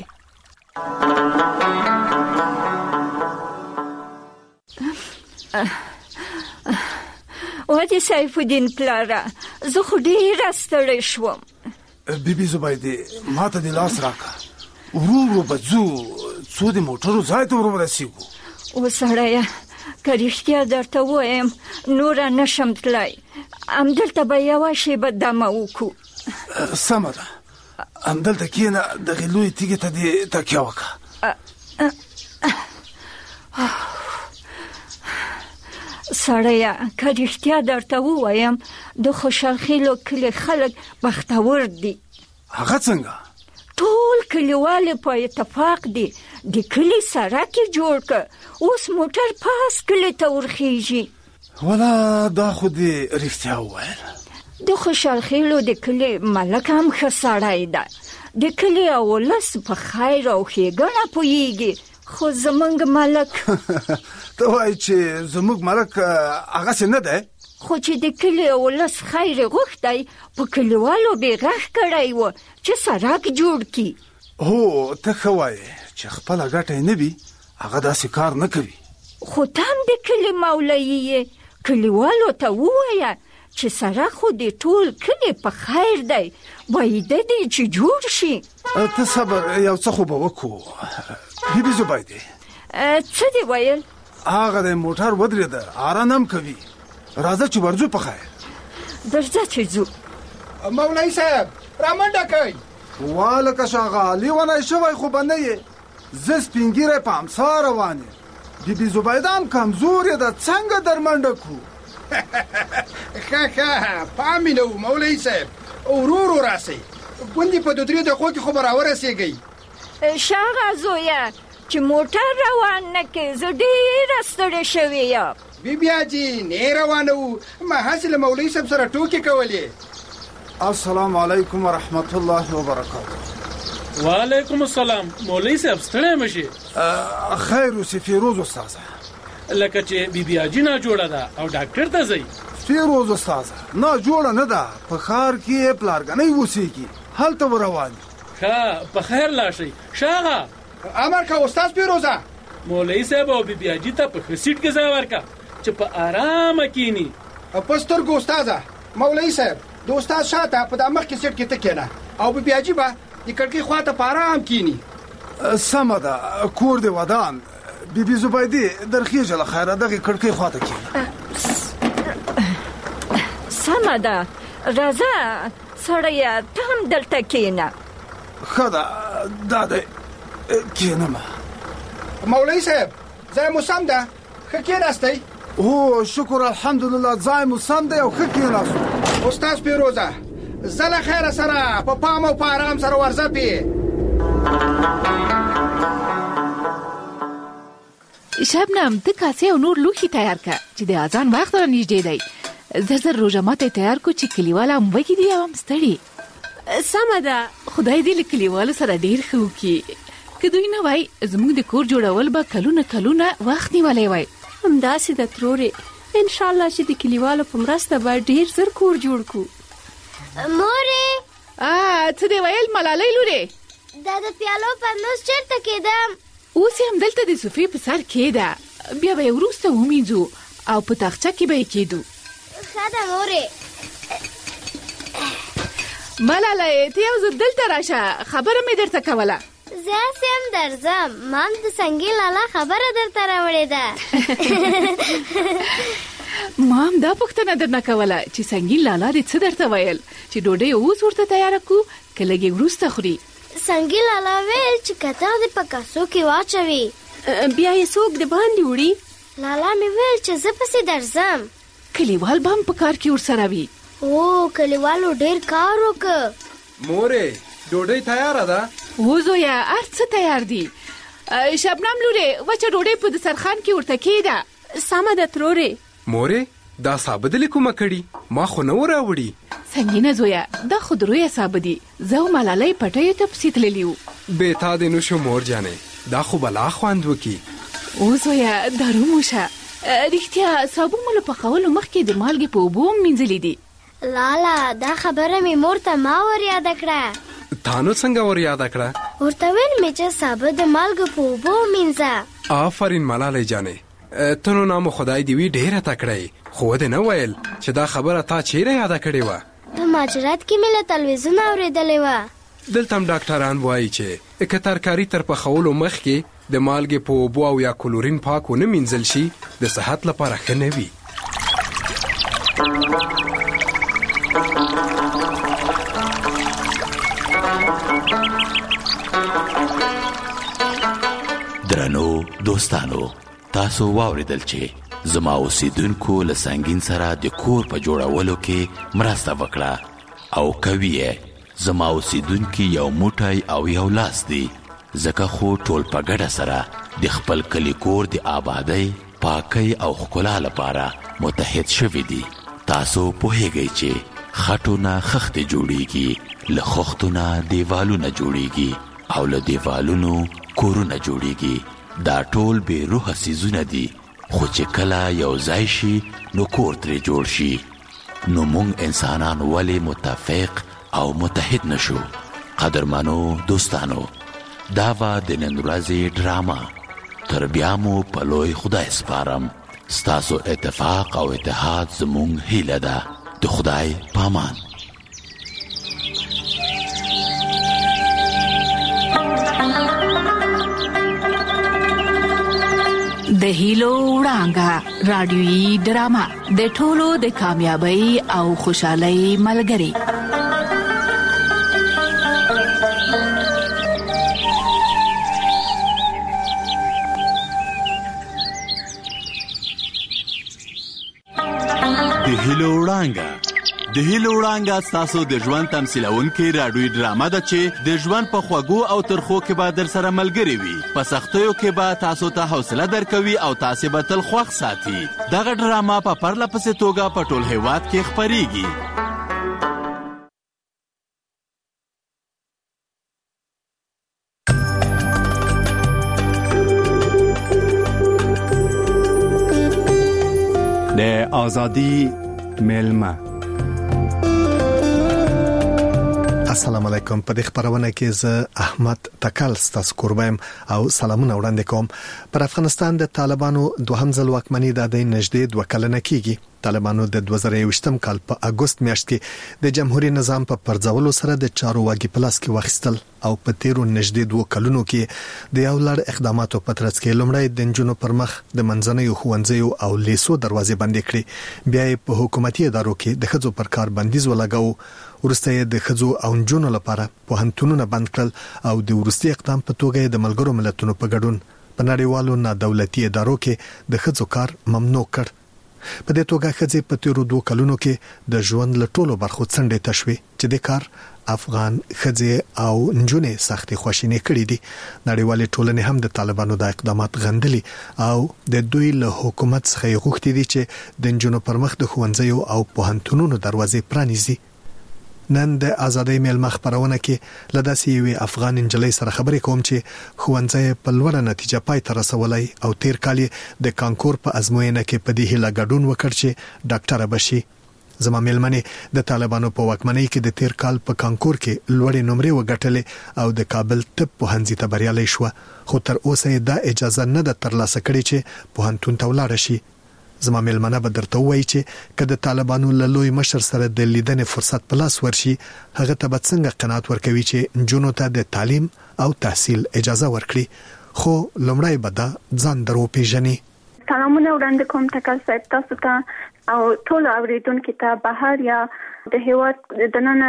وادي سیف الدین پلاره، زه خو ډېره ستړې شوم. بیبي زبیدې ما ته دې لاس راکړه، ورو به ځو څو د موټرو ځای ته ورسېږو. وسړیه که رښتیا درته ووایم نوره نشم تلای، همدلته به یوه شېبه دمه وکړو. سمه ده، همدلته کښېنه، دغې لویې تیږې ته دې تکیه وکړه. سړیه که رښتیا درته ووایم د خوشحال خیلو کلي خلک بختور دي. هغه څنګه؟ ټول کلیوال په اتفاق دي د کلي سړک یې جوړ کړ، اوس موټر پاس کلي ته ورخیږي. ولا دا خو دې رښتیا وویل. د خوشحال خیلو د کلي ملک هم ښه سړی ده، د کلي او ولس په خیر او ښېګڼه پوهېږي. خو زمونږ ملک ته وایي چې زمونږ ملک هغسې نه دی؟ خو چې د کلي او ولس خیر غوښتی په کلیوالو بې غږ کړی و چې سړک جوړ کړي. هو ته ښه وایې چې خپله ګټه یې نه وي هغه داسې کار نه کوي. خو ته هم د کلي مولوي یې، کلیوالو ته ووایه چې سړک خو د ټول کلي په خیر دی، باید دی چې جوړ شي. ته صبر، یو څه خو به وکړو. بیبي زبیدې څه دی ویل؟ هغه د موټر ودرېده، آرام هم کوي. راځه چې ورځو په خیر. درځه چې ځو. مولوي صاحب رامنډه کوي. والکه شاغه لیونی شوی خو به نه یې، زه سپینګیری په امسا روان یم. بیبي زبیده هم کمزورې ده، څنګه در منډه کړو؟ ښه پام مې نه و مولوي صاحب، ورو راسئ، ګوندې په 2-3 دقیقو کې خو به راورسېږئ. شاغه زویه چې موټر روان نه کې، زه ډېره ستړې شوې یم. بیبي حاجي نه روانه وو، ما هسې له مولوي صاحب سره ټوکې کولې. السلام علیکم ورحمت الله وبرکاته. وعلیکم السلام. مولوي صاحب ستړی مشي؟ خیر اوسې فیروز استاذه. لکه چې بیبي حاجي نه جوړه ده او ډاکټر ته ځئ؟ فیروز استاذه نه جوړه نه ده، په ښار کې پلارګنۍ اوسېږي، هلته روان دي. ښه په خیر لاړ شئ. شاغه امر که استاد فیروزه. مولوي صاحب او بیبي حاجي ته په ښه سیټ کې ځای ورکړه چې په آرامه کښېني. په سترګو استاذه. مولوي صاحب د استاد شاته په دا مخکې سیټ کې ته کښېنه او بیبي حاجي به د کړکۍ خواته په آرام کښېني. سمه ده، کور دې ودان. بیبي زبیدې درخېږه له خیره، دغې کړکۍ خواته کښېنه. سمه ده، راځه سړیه ته هم دلته کښېنه. ښه ده، دا دی کښېنم. مولوي صاحب ځای مو سم ده، ښه کښېناستئ؟ هو شکر الحمدلله، ځای مو سم دی او ښه کښېناستو. استاد فیروزه زه له خیره سره په پام او په آرام سره ورځه پې. شبنم ته کاسې او نور لوښي تیار کړه چې د اذان وخت را نږدې دی. زر روژه ماته تیار کو چې کلیوال هم وږي دي او هم ستړي. سمه ده، خدای دې له کلیوالو سره ډېر ښه وکړي. که دوی نه وای زموږ د کور جوړول به کلونه وخت نیولی وای. همداسې ده ترورې، انشاءالله چې د کلیوالو په مرسته به ډېر زر کور جوړ کړو. مورې څه دې ویل ملالۍ لورې؟ دا د پیالو پر نوز چېرته کېدم؟ اوس یې همدلته د صوفې په سر کېده، بیا به یې وروسته ومینځو او په تاخچه کې به یې کېدو. ښه ده مورې. ملالۍ ته یو ځل دلته راشه، خبره مې درته کوله. زه هسې هم درځم، ما هم د سنګي لالا خبره درته راوړې ده. ما هم دا پوښتنه درنه کوله چې سنګین لالا دې څه درته ویل چې ډوډۍ اوس ورته تیاره کړو که لږ یې وروسته خوري؟ سنګي لالا ویل چې کتغ دې په کاسو کې واچوي بیا یې څوک د باندې وړي. لالا مې ویل چې زه پسې درځم. کلیوال به هم په کار کې ورسره وي. او کلیوالو ډېر کار وکړ. مورې ډوډۍ تیاره ده؟ و زویا ارڅ تیار دي. شبنم لورې وچه ډوډۍ په دسترخوان کې ورته کېده. سمه ده ترورې. مورې دا سابه دلې کومه کړي؟ ما خو نه وراوړي. څنګه زویا دا خو درویه سابه دي. زه او ملالۍ پټیو ته پسې تللي وو. بې تا دې نشو مور جانې، دا خو بلا خوند وکي. او زویا دارو موشه رښتیا سابو مو له پخولو مخکې د مالګې په اوبو مینځلي دي. لالا دا خبره مې مور ته ما ور یاد کړه. تا نو څنګه ور یاد کړه؟ ورته ویل مې چې سابه د مالګې په اوبو مینځه. آفرین ملالۍ جانې، ته نو نامو خدای دی وی ډېره تکړه، خو دې نه ویل چې دا خبره تا چیرې یاد کړې و؟ په ماجرات کې مې له تلویزیون اورېدلې و. دلته هم ډاکټران وایي چې که ترکاري تر پخولو مخکې د مالګې په اوبو او یا کلورین پاک ونه مینځل شي د صحت لپاره ښه نه وي. درنو دوستانو، تاسو واوریدل چې زما اوسیدونکو له سنگین سره د کور په جوړولو کې مرسته وکړه او کوي زما اوسیدونکي یو موټی او یو لاس دی، ځکه خو ټول په ګډه سره د خپل کلي کور د آبادۍ، پاکۍ او ښکلا لپاره متحد شوي دي. تاسو پوهیږئ چې خټو نه خښتې جوړیږي، له خښتو نه دیوالونه جوړیږي او له دیوالونو کورونه جوړیږي. دا ټول بې روحه څیزونه دي، خو چې کله یو ځای شي نو کور ترې جوړ شي. نو موږ انسانان ولې متفق او متحد نشو؟ قدرمنو دوستانو، دا و د نن ورځې ډرامه. تر بیا مو په لوی خدای سپارم. ستاسو اتفاق او اتحاد زموږ هیله ده. د خدای پامان. د هیلو وړانګه رادیویي ډرامه د ټولو د کامیابی او خوشحالۍ ملګری. د هیلو وړانګه ستاسو د ژوند تمثیلونکې رادیویي ډرامه ده چې د ژوند په خوږو او ترخو کې به در سره ملګرې وي. په سختیو کې به تاسو ته حوصله درکوي او تاسې به تل خوښ ساتي. دغه ډرامه په پرله پسې توګه په ټول هیواد کې خپریږي. د آزادی میلمه. السلام علیکم. په دې خبرونه کې زه احمد تکل ستاسو قربایم او سلامونه وړاندې کوم. پر افغانستان د طالبانو دوهم ځل واکمنۍ د نږدې 2 کلنه کېږي. طالبانو د 2021م کال په اگست میاشت کې د جمهوریت نظام په پرځولو سره د چارو واګي پلاس کې واخیستل او په تیرو نږدې 2 کلونو کې د یو لړ اقداماتو په ترڅ کې لومړی د جنونو پر مخ د منځنیو ښوونځیو او لیسو دروازې بندې کړې، بیا په حکومتي ادارو کې د ښځو پر کار بندیز ولګاو، ورسته د ښځو او جنونو لپاره پوهنتونونه بند کړل او د ورستي اقدام په توګه د ملګرو ملتونو په ګډون په نړیوالو نادولتي ادارو کې د ښځو کار ممنوع کړ. په دې توګه ښځې په تیرو 2 کلونو کې د ژوند له ټولو برخو څنډې تشوي چې د کار افغان ښځې او نجونې سختي خوشینې کړې دي. نړیوالې ټولنې هم د طالبانو د اقدامات غندلي او د دوی له حکومت څخه غوښتي دي چې د نجونو پر مخ د ښوونځیو او پوهنتونونو دروازې پرانیزي. نن د آزادۍ میلمه خبرونه کې لداسې یوې افغان انجلۍ سره خبرې کوم چې ښوونځی په لوړه نتیجه پای ته رسولای او تیر کال د کانکور په ازموینه کې په دې هیله ګډون وکړ چې ډاکټره بشي. زما میلمنه د طالبانو په واکمنۍ کې د تیر کال په کانکور کې لوړې نمرې وګټلې او د کابل طب پوهنځي ته بریالۍ شو، خو تر اوسه دا اجازه نه ده ترلاسه کړې چې پوهنتون ته ولاړ شي. زما میلمنه به درته وایي چې کله طالبانو له لوی مشر سره د لیدنې فرصت په لاس ورشي، هغه ته به څنګه قناعت ورکوي چې جنونو ته د تعلیم او تحصیل اجازه ورکړي. خو لومړی به دا ځان درو پیژني. سلامونه وړاندې کوم تکل صاحب تاسو ته او ټول اوریدونکو ته بهر یا د هیواد د نن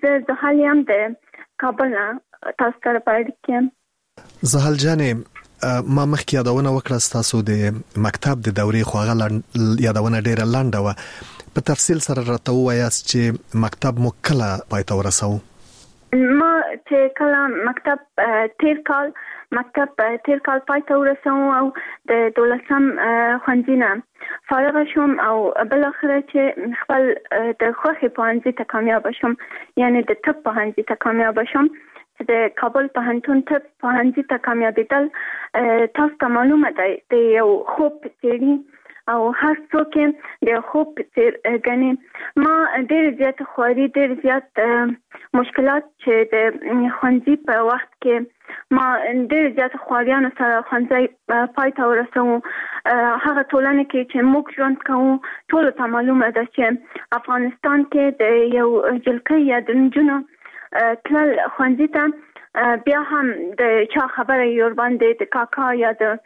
زه حالیم د کابل تاسو سره پاتې یم. زهال جانې ما مخکې یادونه وکړه تاسو د مکتب د دورې خوغه یادونه ډیره لنډه و. په تفصیل سره راته وایاست چې مکتب مو کله پای ته ورساو؟ ما چې کله مکتب تیر کال پای ته ورسوم او د 12م ښوونځي نه فارغه شوم او بل اخره چې خپل د خوښې پوهنځي ته کامیاب شوم، یعنی د طب پوهنځي ته کامیاب شوم. چې د کابل پوهنتون طب پوهنځي ته کامیابېدل تاسو ته معلومه ده د یو خوب په څېر او هر څوک د خوب په څېر ګڼي. ما ډېر زیات خواري، ډېر زیات مشکلات چې د ښوونځي په وخت کې ما ډېر زیات خواریانو سره ښوونځی پای ته ورسوم. هغه ټولنه کې چې موږ ژوند کوو ټولو ته معلومه ده چې افغانستان کې د یو جلکۍ یا د نجونو تلل ښوونځي ته بیا هم د چا خبره یې ورباندې د کاکا یا د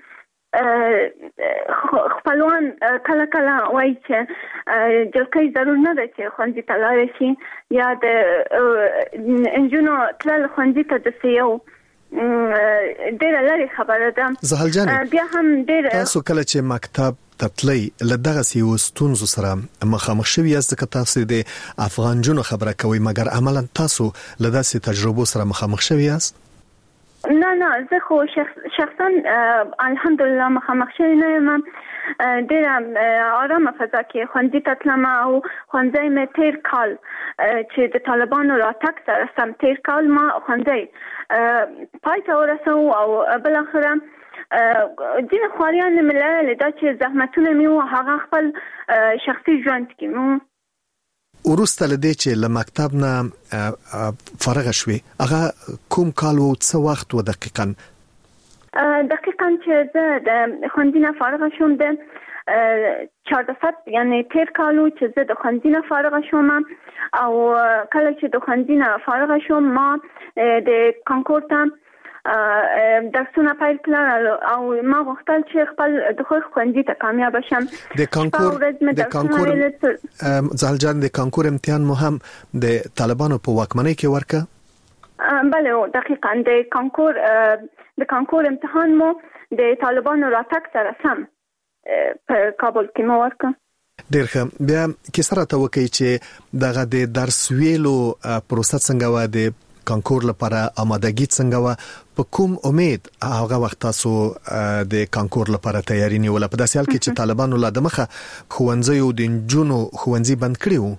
خپلوان کله کله وایي چې جلکۍ ضرور نه ده چې ښوونځي ته لاړه شي یا د نجونو تلل ښوونځي ته داسې یو ډېره لرې خبره ده. زهل جانې بیا هم ډېره تاسو کله چې مکتب ته تلئ له دغسې یو ستونزو سره مخامخ شوي یاست، ځکه تاسو د افغان نجونو خبره کوئ، مګر عملا تاسو له داسې تجربو سره مخامخ شوي یاست؟ نه زه خو شخصا الحمدلله مخامخ شوی نه یم. ډېره آرامه فضا کې ښوونځي ته تلم او ښوونځی مې تیر کال چې د طالبانو راتګ سره سم تیر کال ما ښوونځی پای ته ورسوم او بالاخره ځینې خواریان مې لرلې دا چې زحمتونه مې وو هغه خپل شخصي ژوند کې مو. وروسته له دې چې له مکتب نه فارغه شوې، هغه کوم کال و، څه وخت و دقیقاً؟ دقیقاً چې زه د ښوونځي نه فارغه شوم د 14 یعنی تیر کال و چې زه د ښوونځي نه فارغه شوم او کله چې د ښوونځي نه فارغه شوم ما د کانکور ته درسونه پیل کړل او ما غوښتل چې خپل د ښوونځي ته کامیاب شم. د کانکور زهل جان د کانکور امتحان مو هم د طالبانو په واکمنۍ کې ورکه؟ بله دقیقاً د کانکور امتحان مو د طالبانو راتګ سره سم په کابل کې مو ورکه. ډېر ښه. بیا کیسه راته وکړئ چې دغه د درس ویلو پروسه څنګه وه، د کانکور لپاره آمادګي څنګه وه، په کوم امید هغه وخت تاسو د کانکور لپاره تیاری نیوله، په داسې حال کې چې طالبانو لا د مخه ښوونځیو د نجونو ښوونځي بند کړي وو؟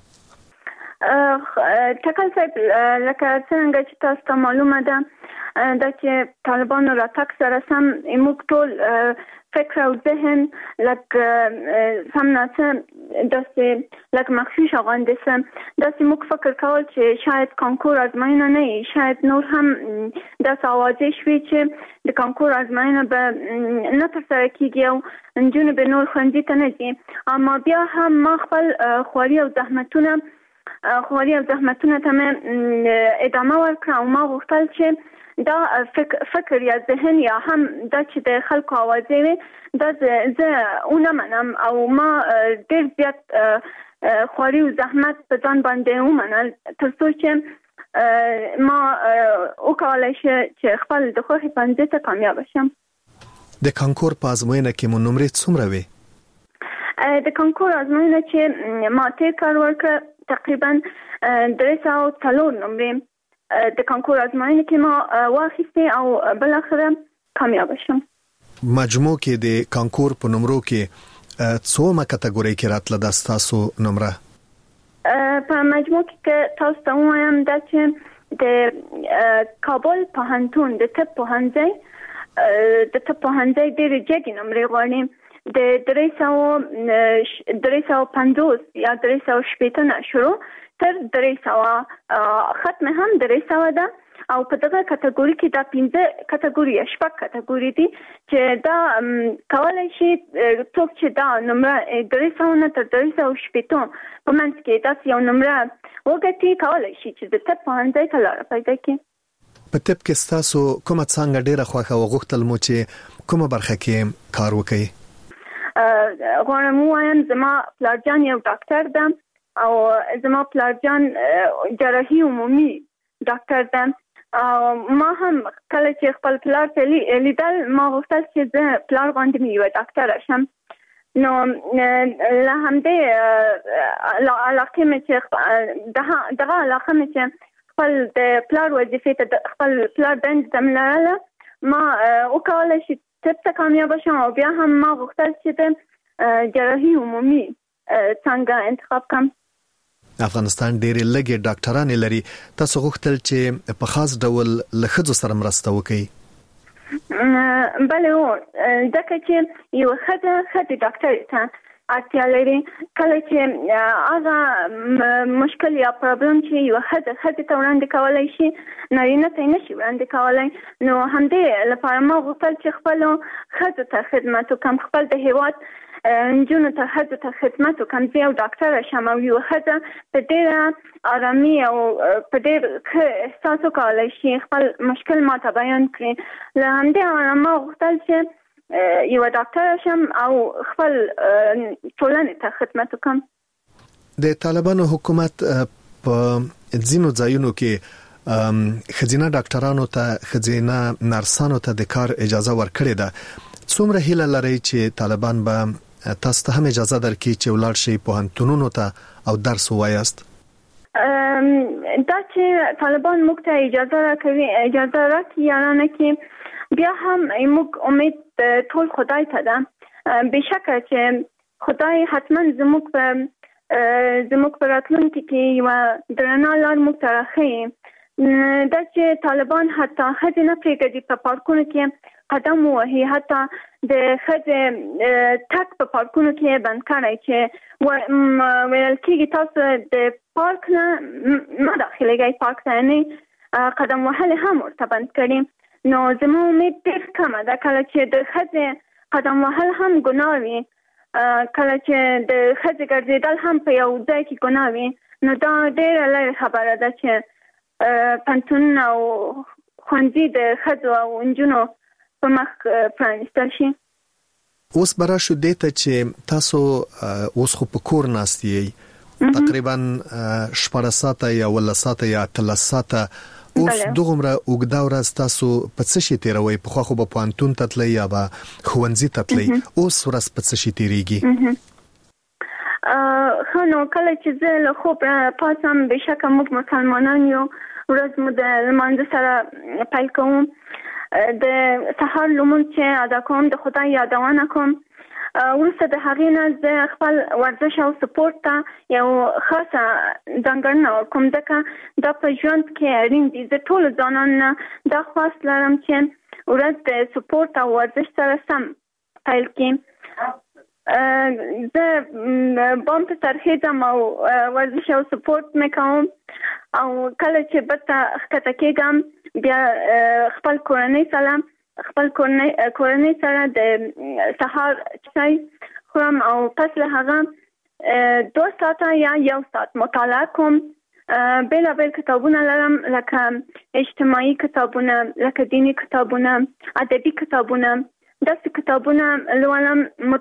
ټکل صاحب لکه څنګه چې تاسو ته معلومه ده دا چې طالبانو راتګ سره سم موږ ټول فکر او ذهن لکه سم ناڅه داسې لکه مخفي غوندې داسې موږ فکر کول چې شاید کانکور ازموینه نه وي، شاید نور هم داسې اوازې شوي چې د کانکور ازموینه به نه ترسره کیږي او نجونې به نور ښوونځي ته نه ځي. اما بیا هم ما خپل خواري او زحمتونه ته مې ادامه ورکړه او ما غوښتل چې دا فکر یا ذهن یا هم دا چې د خلکو اوازې وي دا زه اونه منم او ما ډېر زیات خواري او زحمت په ځان باندې ومنل تر څو چې ما وکولای شم چې خپل د خوښې پوهنځي ته کامیاب شم. د کانکور په ازموینه کې مو نمرې څومره وي؟ د کانکور ازموینه چې ما تیر کال ورکړه تقریبا 304 نمرې د کانکور ازموینه کې ما واخیستې او بل اخره کامیاب شم. مجموع کې د کانکور په نمرو کې څومره کټګوري کې راتله د تاسو نمره؟ په مجموع کې تاسو ته وایم دا چې د کابل پوهنتون د طب پوهنځي ډېرې جګې نمرې غواړي، د 350 یا 360 نه شروع تر 300 ختم هم 300 ده او په دغه کټګوري کې دا 15 کټګوري یا 6 کټګوري دي چې دا کولای شي څوک چې دا نمره 300 نه تر 360 په منځ کې دا یو نمره وګټي کولای شي چې د طب پوهنځي ته لاره پیدا کړي. په طب کې تاسو کومه څنګه ډیره خوښه او غوښتل مو چې کومه برخه کې کار وکړئ؟ غواړم وایم زما پلارجان یو ډاکټر ده او زما پلارجان جراحي عمومي ډاکټر ده. ما هم کله چې خپل پلار ته لیدل ما غوښتل چې زه پلار باندې یو ډاکټر شم. نو له همدې علاقې مې چې دغه علاقه مې چې خپل د پلار وظیفې ته خپل پلار دنده تملاله ما وکولای شي طب ته کامیاب شم او بیا هم ما غوښتل چې د جراحي عمومي څنګه انتخاب کړم. افغانستان ډېرې لږې ډاکټرانې لري. تاسو غوښتل چې په خاص ډول له ښځو سره مرسته وکړئ. بله ځکه چې یو ښځه ډاکټر ته اړتیا لري. کله چې هغه مشکل یا پرابلم چې یو ښځه ته وړاندې کولی شي نارینه ته نشي وړاندې کولی، نو همدې لپاره ما غوښتل چې خپلو ښځو ته خدمت وکړم، خپل د هېواد نجونو ته ښځو ته خدمت وکړم. زه یو ډاکټره شم او یو ښځه په ډېره ارامي او په ډېر ښه احساس وکولی شي خپل مشکل ما ته بیان کړي. له همدې امله ما غوښتل چې یو ډاکټر شم او خپل ټولنې ته خدمت وکړم. د طالبانو حکومت په ځینو ځایونو کې ښځینه ډاکټرانو ته ښځینه نرسانو ته د کار اجازه ورکړې ده. څومره هیله لري چې طالبان به تاسو ته هم اجازه درکړي چې ولاړ شئ پوهنتونونو ته او درس ووایاست؟ دا چې طالبان موږ ته اجازه راکړي یا نه کې بیا هم موږ امید ټول خدای ته ده. بشکه چې خدای حتما زموږ په راتلونکي کې یوه درنه لار موږ ته راښیي. دا چې طالبان حتی ښځې نه پرېږدي په پارکونو کې قدم ووهي، حتی د ښځې تګ په پارکونو کې بند کړی چې ویل کېږي تاسو د پارک نه مه داخلېږئ، پارک ته یعنې قدم وهل هم ورته بند کړي. نو زما امید ډېر کمه ده کله چې د ښځې قدم وهل هم ګناه وي، کله چې د ښځې ګرځېدل هم په یو ځای کې ګناه وي، نو دا ډېره لرې خبره ده چې پوهنتونونه او ښوونځي د ښځو او نجونو په مخ پرانیستل شي. اوس به راشو دې ته چې تاسو اوس خو په کور ناست یې تقریبا 14 ساعته یا 18 ساعته یا 13 ساعته. اوس دغومره اوږده ورځ تاسو په څه شي تیروئ؟ پخوا خو به پوهنتون ته تلئ یا به ښوونځي ته تلئ، اوس ورځ په څه شي تیریږي؟ ښه، نو کله چې زه له خوبه پاڅم بېشکه موږ مسلمانان یو، ورځ مو د لمانځه سره پیل کوم، د سهار لمونځ چې ادا کوم د خدای یادونه کوم. وروسته د هغې نه زه خپل ورزش او سپورت ته یو خاصه ځانګړنه ورکوم، ځکه دا په ژوند کې اړین دي. زه ټولو ځوانانو نه دا خواست لرم چې ورځ د سپورت او ورزش سره سم پیل کړي. زه بام ته ترخیږم او ورزش او سپورت مې کوم، او کله چې بېرته ښکته کېږم بیا خپل کورنۍ سره د سهار چای خورم او پس له هغه 2 ساعته یا 1 ساعت مطالعه کوم. بېلابېل کتابونه لرم، لکه اجتماعي کتابونه، لکه دینی کتابونه، ادبي کتابونه. داسې کتابونه لولم.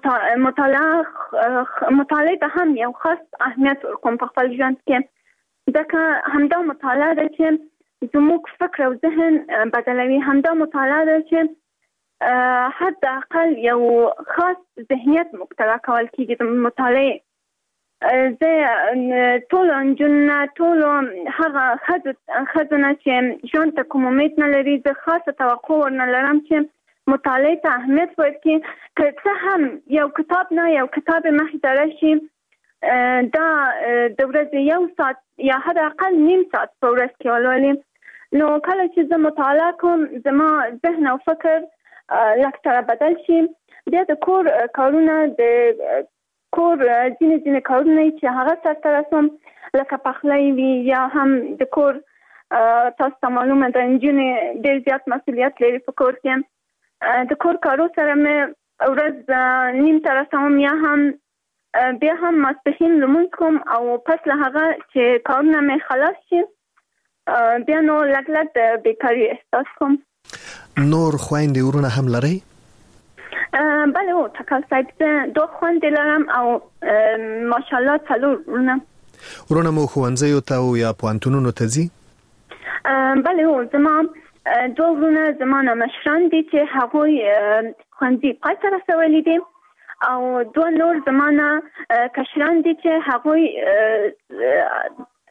مطالعه ته هم یو خاص اهمیت ورکوم په خپل ژوند کې، ځکه همدا مطالعه ده چې زموږ فکر او ذهن بدلوي. همدا مطالعه ده چې حد اقل یو خاص ذهنیت موږ ته راکول کېږي د مطالعې. زه ټولو نجونو ټولو هغه ښځو نه چې ژوند ته کوم امید نه لري، زه خاصه توقع ورنه لرم چې مطالعې ته اهمیت ورکړي. که څه هم یو کتاب نه یو کتاب مخې ته راشي، دا د ورځې 1 ساعت یا حد اقل 1.5 ساعت په ورځ کې ولولي. نو کله چې زه مطالعه کوم زما ذهن او فکر لږ سره بدل شي. بیا د کور کارونه، د کور ځینې کارونه چې هغه سرته رسوم، لکه پخلی وي یا هم د کور، تاسو ته معلومه ده نجونې ډېر زیات مسؤلیت لري په کور کې. د کور کارو سره مې ورځ 1.5 ته رسوم، یا هم بیا هم ماسپښین لمونځ کوم، او پس له هغه چې کارونه مې خلاص شي بیا نو لږ د بیکاري احساس کوم. نور خویندې ورونه هم لرئ؟ بله تکل صاحب، زه 2 خویندې لرم او ماشاءالله 4 ورونه. ورونه مو ښوونځیو ته او یا پوهنتونونو ته ځي؟ بله زما 2 ورونه زما نه مشران دي چې هغوی ښوونځي پای ته رسولي دي، او 2 نور زما نه کشران دي چې هغوی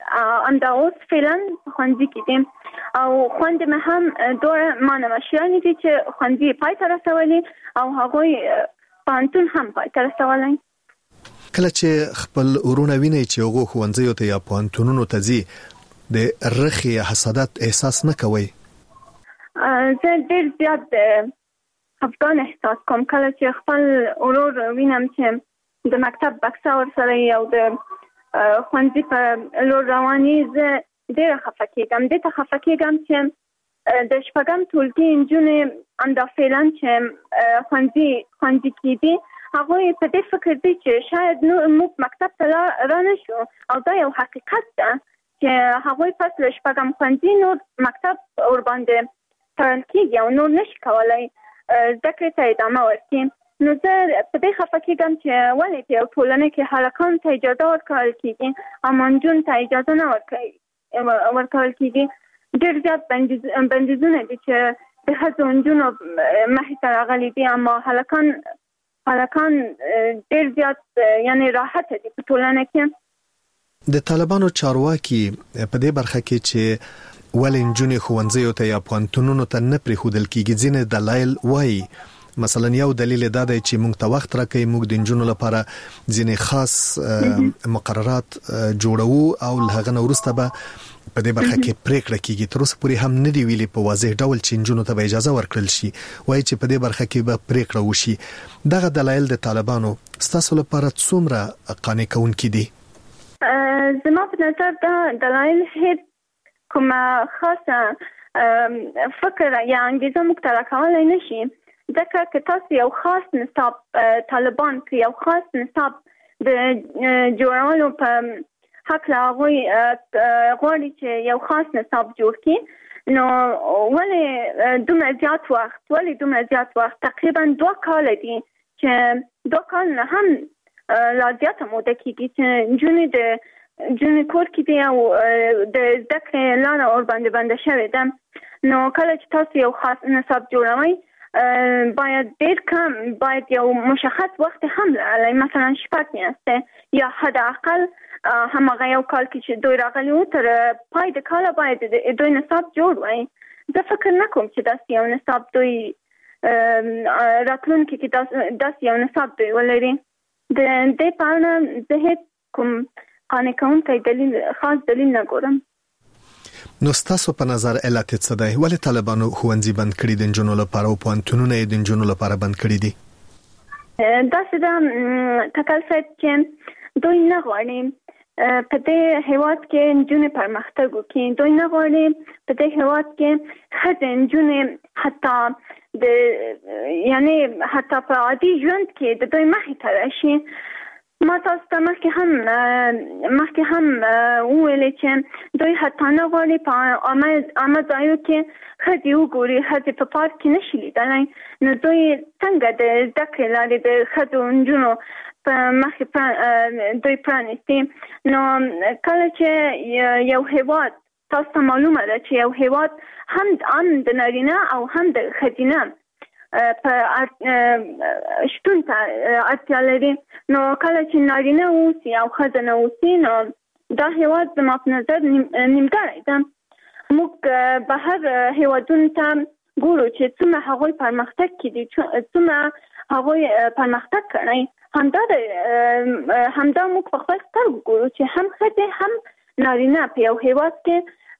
امدا اوس فعلا خوندې کې دي او خوندې مې هم دوه مانمشیانی دي چې خوندې پای ته رسولي او هغوی پانتون هم پای ته رسولي. کله چې خپل ورونه ویني چې هغه خوندې ته یا پانتونونو ته ځي د رخي حسادت احساس نه کوي؟ زه ډېر زیات خفګان احساس کوم کله چې خپل ورور وینم چې د مکتب بکسه ورسره او د خوندې په لور رواني، زه ډېره خفه کېږم. دې ته خفه کېږم چې د شپږم ټولګي نجونې همدا فعلا چې خوندې کېدي هغوی په دې فکر دي چې شاید موږ مکتب ته را نه شو او دا یو حقیقت ده چې هغوی پس له شپږم خوندې نور مکتب ورباندې تړل کېږي او نور نشي کولی زده کړې ته ادامه ورکړي. نو زه په دې خفه کېږم چې ولې په یو ټولنه کې هلکانو ته اجازه ورکول کېږي اما نجونو ته اجازه نه ورکول کېږي. ډېر زیات بندیزونه دي چې د ښځو نجونو مخې ته راغلي دي اما هلکان ډېر زیات یعنې راحته دي په ټولنه کې. د طالبانو چارواکي په دې برخه کې چې ولې نجونې ښوونځیو ته یا پوهنتونونو ته نه پرېښودل کېږي ځینې دلایل وایي. مثلا یو دلیل دا دی چې موږ ته وخت راکوي، موږ د نجونو لپاره ځینې خاص مقررات جوړو او له هغه نه وروسته به په دې برخه کې پریکړه کیږي. تر اوسه پورې هم نه دی ویلي په واضح ډول چې نجونو ته به اجازه ورکړل شي، وایي چې په دې برخه کې به پریکړه وشي. دغه دلایل د طالبانو ستاسو لپاره څومره قانع کوونکي دي؟ زما په نظر دا دلایل هیڅ کومه خاصه فکر یا انګیزه موږ ته راکولی نه شي، ځکه که تاسو یو خاص نصاب طالبان کې یو خاص نصاب د جوړولو په هکله هغوی غواړي چې یو خاص نصاب جوړ کړي، نو ولې دومره زیات وخت تقریبا 2 کاله دي چې 2 کال نه هم لا زیاته موده کېږي چې نجونې کور کې دي او د زده کړې لاره ورباندې بنده شوې ده. نو کله چې تاسو یو خاص نصاب جوړوئ باید یو مشخص وخت هم لرلی، مثلا 6 میاشتې یا حد اقل هماغه یو کال کې چې دوی راغلي وو تر پای د کاله باید دوی نصاب جوړ وای. زه فکر نه کوم چې داسې یو نصاب دوی راتلونکي کې داسې یو نصاب دوی ولري. د دې په اړه زه هیڅ کوم قانع کوونکی خاص دلیل نه ګورم. نو ستاسو په نظر علت څه دی؟ ولې طالبانو ښوونځي بند کړي د نجونو لپاره او پوهنتونونه یې د نجونو لپاره بند کړي دي؟ داسې ده تکل صاحب چې دوی نه غواړي په دې هیواد کې نجونې پرمختګ وکړي، دوی نه غواړي په دې هیواد کې ښځې نجونې حتی په عادي ژوند کې د دوی مخې ته راشي. ما تاسو ته مخکې هم وویلې چې دوی حتی نه غواړي په عامه ځایو کې ښځې وګوري، ښځې په پارک کې نشي لیدلی. نو دوی څنګه د زده کړې لارې د ښځو نجونو په مخې دوی پرانیستي؟ نو کله چې یو هیواد تاسو ته معلومه ده چې یو هیواد هم د نارینه او هم د ښځینه په شتون ته اړتیا لري. نو کله چې نارینه اوسي او ښځه نه اوسي نو دا هیواد زما په نظر نیمګړی ده. موږ بهر هیوادونو ته ګورو چې څومره هغوی پرمختګ کړي، څومره هغوی پرمختګ کړی، همدا موږ په خپل سترګو ګورو چې هم ښځې هم نارینه په یو هیواد کې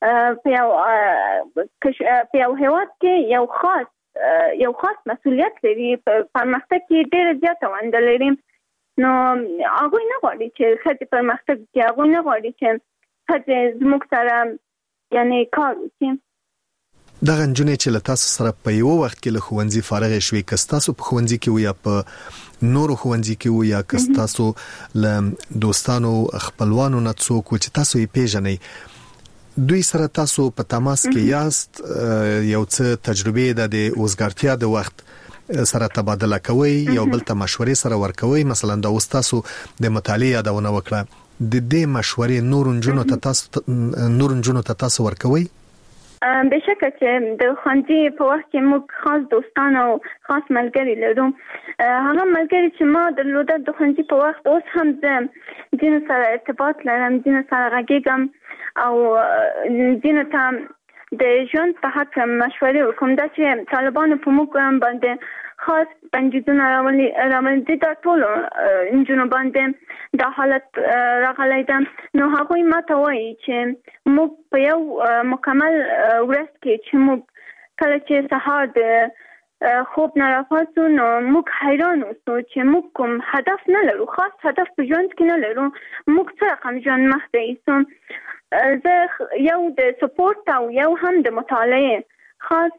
یو خاص مسؤلیت لري، پرمختګ کې ډېره زیاته ونډه لري. نو هغوی نه غواړي چې ښځې پرمختګ وکړي، هغوی نه غواړي چې ښځې زموږ سره کار وکړي. دغه نجونې چې له تاسو سره په یو وخت کې له ښوونځي فارغې شوې، که ستاسو په ښوونځي کې وو یا په نورو ښوونځي کې وو یا که ستاسو له دوستانو خپلوانو نه څوک و چې تاسو یې پیژنئ، دوی سره تاسو په تماس کې یاست، یو څه تجربه د اوسګارتیا د وخت سره تبادله کوي، یو بل ته مشورې سره ورکوي؟ مثلا دا تاسو د مطالعه یادونه وکړه، د دې مشورې نور نجونو ته تاسو ورکوي؟ بشکه چې د ښوونځي په وخت کې موږ خاص دوستان او خاص ملګري لرو. هغه ملګري چې ما درلوده د ښوونځي په وخت اوس هم زه ځینو سره ارتباط لرم، ځینو سره غږیږم او دینه ته د ژوند په حق مشورې ورکوم دا چې طالبانو په موږ باندې خاص بندیزونه راوړي دا ټول انجونو باندې دا حالت راغلی ده نو هغه ماته وایي چې موږ په یو مکمل ورځ کې چې موږ کله چې سهار د خوب نه راپاسو نو موږ حیران اوسو چې موږ کوم هدف نه لرو خاص هدف په ژوند کې نه لرو موږ څه رقم ژوند مخته ایسو زه یو د سپورت او یو هم د مطالعه خاص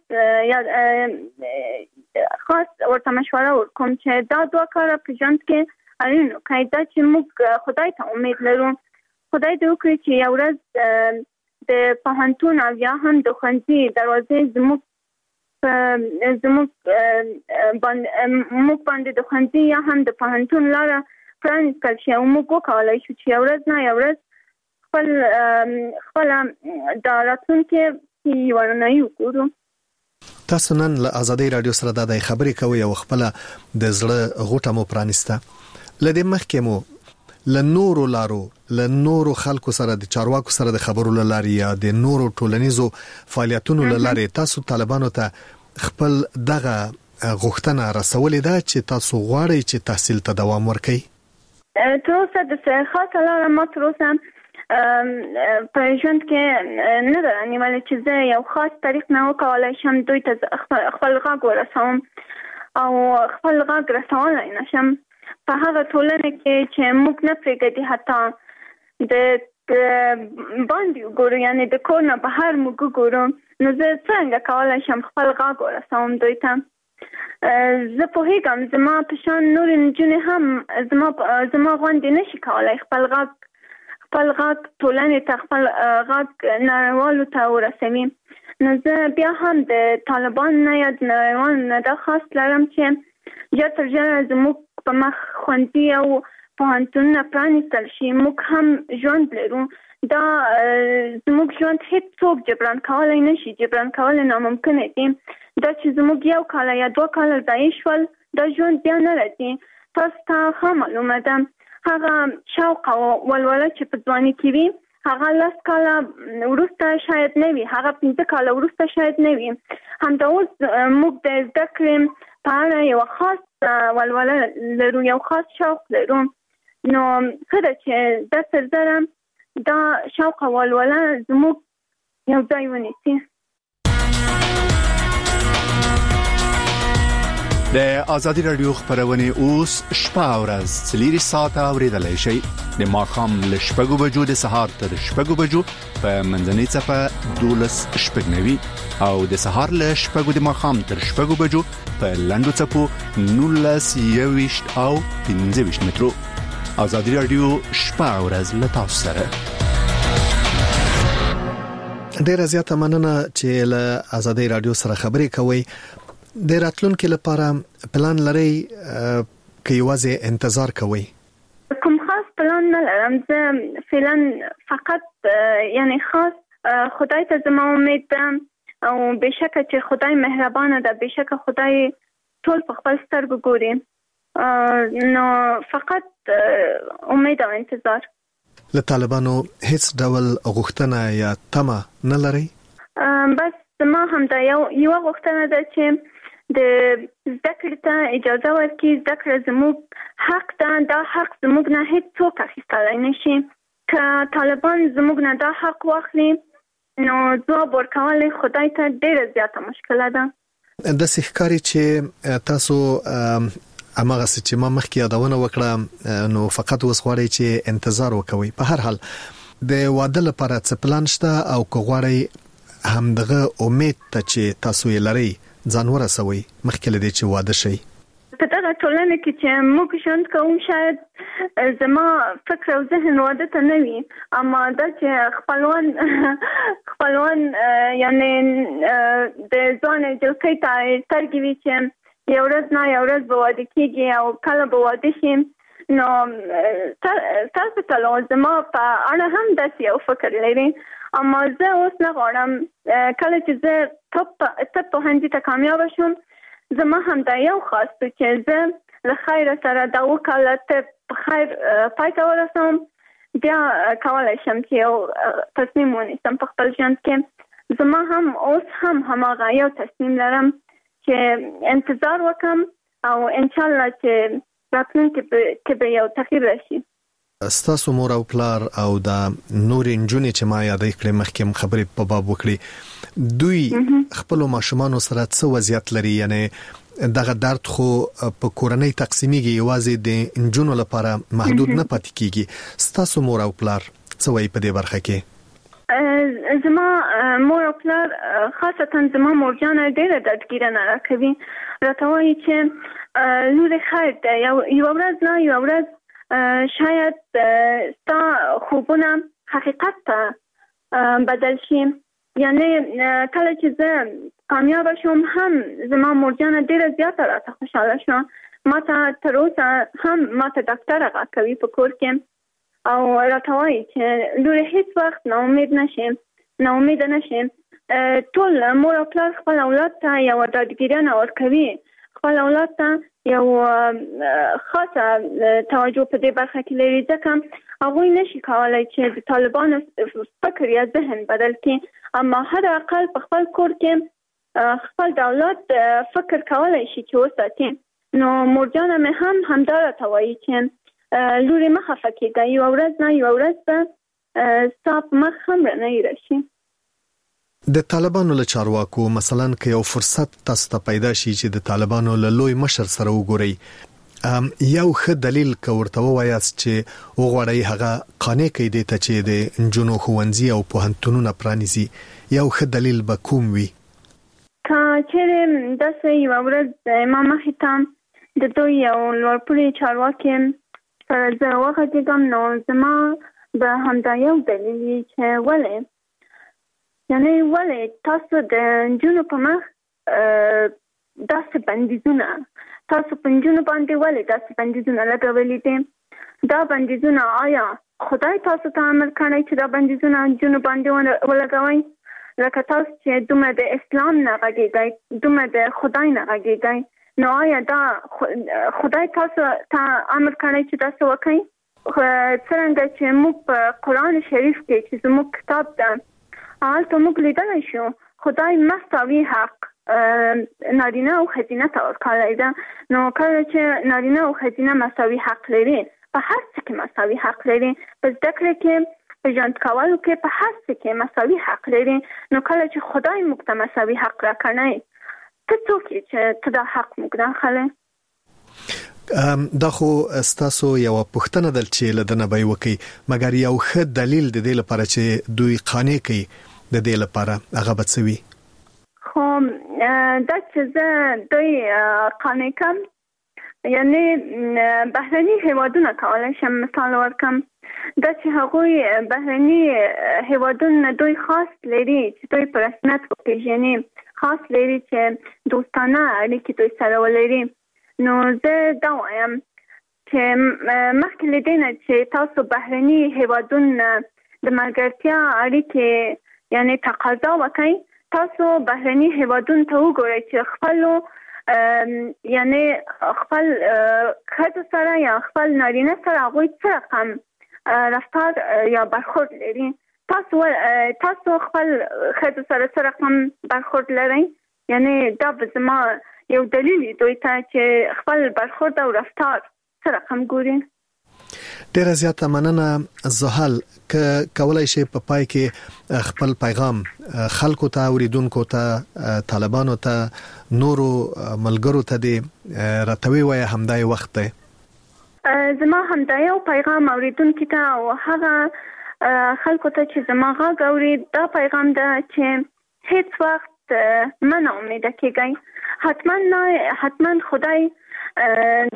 ورته مشوره ورکوم چې دا دوه کاره په ژوند کې اړین قاعده چې موږ خدای ته امید لرو خدای دې وکړي چې یو ورځ د پوهنتون او یا هم د ښوونځي دروازې زموږ باندې د ښوونځي یا هم د پوهنتون لاره پرانیستل شي او موږ وکولای شو چې یو ورځ نه یو ورځ خپل د راتلونکي یوارنایي وکړو تاسو نن له ازادي رادیو سره د خبرې کوي او خپل د زړه غوټه مو پرانیسته لدې مخکې مو لنورو لارو لنورو خلکو سره د چارواکو سره د خبرو لاري یا د نورو ټولنیزو فعالیتونو لاري تاسو طالبانو ته خپل دغه غوښتنه رسولې ده چې تاسو غواړئ چې تحصیل ته دوام ورکړئ تر اوسه د خاصه لاره ما تر اوسه په ژوند کې نه ده نیولې چې زه یو خاص طریق نه وکولای شم دوی ته خپل غږ ورسوم او خپل غږ رسولای نشم په هغه ټولنه کې چې موږ نه پرېږدي حتی د باندې وګورو یعنی د کور نه بهر موږ وګورو نو زه څنګه کولای شم خپل غږ ورسوم دوی ته زه پوهیږم زما په شان نور نجونې هم زما غوندې نشي کولای خپل غږ ټولنې ته خپل غږ نړیوالو ته ورسوي نو زه بیا هم د طالبان نه یا د نړیوالو نه دا خواست لرم چې ژر تر ژره زموږ په مخ ښوونځي او پوهنتونونه پرانیستل شي موږ هم ژوند لرو دا زموږ ژوند هیڅوک جبران کولی نشي جبران کول ناممکنه دي دا چې زموږ یو کال یا دوه کال ضایع شول دا ژوند بیا نه راځي تاسو ته ښه معلومه ده هغه شوق او ولوله چې په ځواني کې وي هغه 10 کاله وروسته شاید نه وي هغه 15 کاله وروسته شاید نه وي همدا اوس موږ د زده کړې په اړه یو خاص ولوله لرو یو خاص شوق لرو نو ښه ده چې د سرزره دا شوق او ولوله زموږ یو ځای ونیسي د ازادي رادیو خبرونه اوس شپه او ورځ 3 ساعته اوریدلای شئ د ماښام له 6 بجو د سهار تر 6 بجو په منځنۍ صفه 12:09 او د سهار له 6 د ماښام تر 6 بجو په لاندو صفو 19:20 او 15 مترو ازادي رادیو شپه او ورځ له تاسو سره ډیر زیاته مننه چې له ازادي رادیو سره خبرې کوي د راتلونکو لپاره پلان لري کې یوازې انتظار کوي کوم خاص پلان نه لرم زه فعلا فقط یعنی خاص خدای ته زما امید ده او بشکه چې خدای مهربانه ده بشکه خدای ټول په خپل سترګو ګوري نو فقط امید او انتظار له طالبانو هیڅ ډول غوښتنه یا تمه نه لري بس ما هم دا یو غوښتنه ده چې د ذکر ته اجازه ورکړي ذکر زموږ حق ده دا حق زموږ نه هیڅ څوک اخیستلای نشي که طالبان زموږ نه دا حق واخلي نو ځواب ورکول خدای ته ډیره زیاته مشکله ده د ښکاری چې تاسو امغه چې ما مخکې یادونه وکړه نو فقط وسغوري چې انتظار وکوي په هر حال د واده لپاره څه پلان شته او کوغوري همدغه امید ته چې تاسو یې لري ځان ورسوي مخکې لدی چې واده شي په دغه ټولنه کې چې موږ ژوند کوم شاید زما فکر او ذهن واده ته نه وي اما دا چې خپلوان یعنی د ځوان جلکې ته ترګوي چې یو ورځ نه یو ورځ به واده کېږي او کله به واده شي نو تاسو ته لازمه په اړه هم داسې یو فکر لري اما زه اوس نه غواړم کله چې زه طب پوهنځي ته کامیاب شم زما هم دا یو خواست چې زه له خیر سره دا وکاله ته په خیر پای ته ورسوم بیا کولای شم چې یو تصمیم ونیسم په خپل ژوند کې. زما هم اوس هم هماغه یو تصمیم لرم چې انتظار وکم او ان شاء الله چې راتلونکي کې به یو تغییر راشي. ستاسو مور او پلار او دا نور انجونې چې ما یادې کړې مخکې خبرې په باب وکړي دوی خپل ماشومان سره څه وضعیت لري؟ یعنی دغه درد خو په کورنۍ تقسیمیږي یوازې د انجونو لپاره محدود نه پاتې کیږي. ستاسو مور او پلار څه وایي په دې برخه کې؟ زما مور او پلار خاصتا زما مورجان ډېره دردګیرنه راکوي. راته وایي چې لورې خیر ده یو ورځ نه یو ورځ شاید ستا خوبونه حقیقت ته بدل شي. یعنی کله چې زه کامیاب شوم هم زما مورجان ډېره زیاته راته خوشاله شوه. ما ته تر اوسه هم ما ته ډاکټر راکوي په کور کې او راته وایي چې لورې هیڅ وخت ناامید نشي. ټول مور او پلار خپل اولاد ته یو ډاډګیرنه ورکوي، خپل اولاد ته یو خاصه توجه په دې برخه کې لري ځکه هغوی نشي کولای چې د طالبانو فکر یا ذهن بدل کړي، اما هر اقل په خپل کور کې خپل د اولاد فکر کولای شي چې وساتي. نو مورجانه مې هم همدا راته وایي چې لورې مه خفه کېږه، یوه ورځ نه یوه ورځ به ستا په مخ هم رڼۍ راشي. د طالبانو له چارواکو مثلا که یو فرصت تاسو ته پیدا شي چې د طالبانو له لوی مشر سره وګورئ، یو ښه دلیل که ورته ووایاست چې وغواړئ هغه قانع کړئ دې ته چې د نجونو ښوونځي او پوهنتونونه پرانیزي، یو ښه دلیل به کوم وي؟ که چیرې داسې یوه ورځ ما مخې ته د دوی یو لوړپوړي چارواکي سره زه وغږېږم نو زما به همدا یو دلیل وي چې ولې تاسو د نجونو په مخ داسې بندیزونه تاسو په نجونو باندې ولې داسې بندیزونه لګولي دي؟ دا بندیزونه آیا خدای تاسو ته امر کړی چې دا بندیزونه نجونو باندې ولګوئ؟ لکه تاسو چې دومره د اسلام نه غږېږئ، دومره د خدای نه غږېږئ، نو آیا دا خدای تاسو ته امر کړی چې تاسو وکړئ؟ څرنګه چې موږ په قرآن شریف کې چې زموږ کتاب ده هلته موږ لیدلی شو خدای مساوي حق نارینه او ښځینه ته ورکړی ده. نو کله چې نارینه او ښځینه مساوي حق لري، په هر څه کې مساوي حق لري، په زده کړه کې، په ژوند کولو کې، په هر څه کې مساوي حق لري، نو کله چې خدای موږ ته مساوي حق راکړی، ته څوک یې چې ته دا حق موږ راخلی؟ دا خو ستاسو یو پوښتنه ده چې لدنه به وکي، مګر یو ښه دلیل د دې لپاره چې دوی قانع کوي د دې لپاره هغه به څه وي؟ خو دا چې زه دوی قانع کم، یعنی بهرني هیوادونه کولی شم مثال ورکم، دا چې هغوی بهرني هیوادونه دوی خاص لري چې دوی په رسمیت وپېژني، خاص لري چې دوستانه اړیکې دوی سره ولري. نو زه دا وایم چې مخکې له دې نه چې تاسو بهرني هیوادونه د ملګرتیا اړیکې یعنی تقاضا وکړئ، تاسو بهرني هیوادونو ته وګورئ چې خپلو یعنی خپل ښځو سره یا خپل نارینه سره هغوی څه رقم رفتار یا برخورد لري. تاسو خپل ښځو سره څه رقم برخورد لرئ؟ یعنی دا به زما یو دلیل دوی ته چې خپل برخورد او رفتار څه رقم ګوري. ډیره زیاته مننه زحل، که کولای شي په پای کې خپل پیغام خلکو ته، اوریدونکو ته، طالبانو ته، نورو ملګرو ته دې راتوي وایي همدا وخت دی. زما همدا یو پیغام اوریدونکو ته او هغه خلکو ته چې زما غږ اوري، دا پیغام ده چې هیڅ وخت مه ناامیده کېږئ. حتما خدای د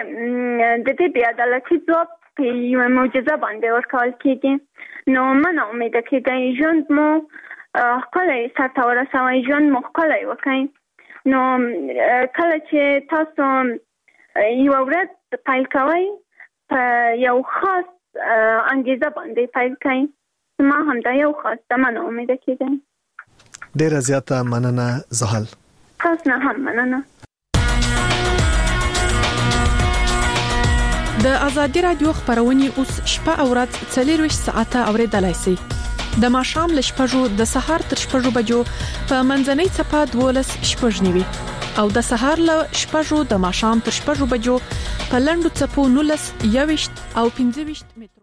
دې بې عدالتي ځواب په یوه معجزه باندې ورکول کېږي. نو مه ناامیده کېږئ، ژوند مو ښکلی سرته ورسوئ، ژوند مو ښکلی وکړئ. نو کله چې تاسو یوه ورځ پیل کوئ، په یو خاص انګیزه باندې پیل کړئ. زما همدا یو خاص ده، مه ناامیده کېږئ. ډیره زیاته مننه زحل. تاسو نه هم مننه. د ازادي رادیو خبرونه اوس شپه او ورځ 24 ساعته اوریدلای شئ د ماښام ل شپږو د سهار تر شپږو بجو په منځنۍ چپه 12 شپږنیوي او د سهار ل شپږو د ماښام تر شپږو بجو په لنډو چپو 19 21 او 25 متر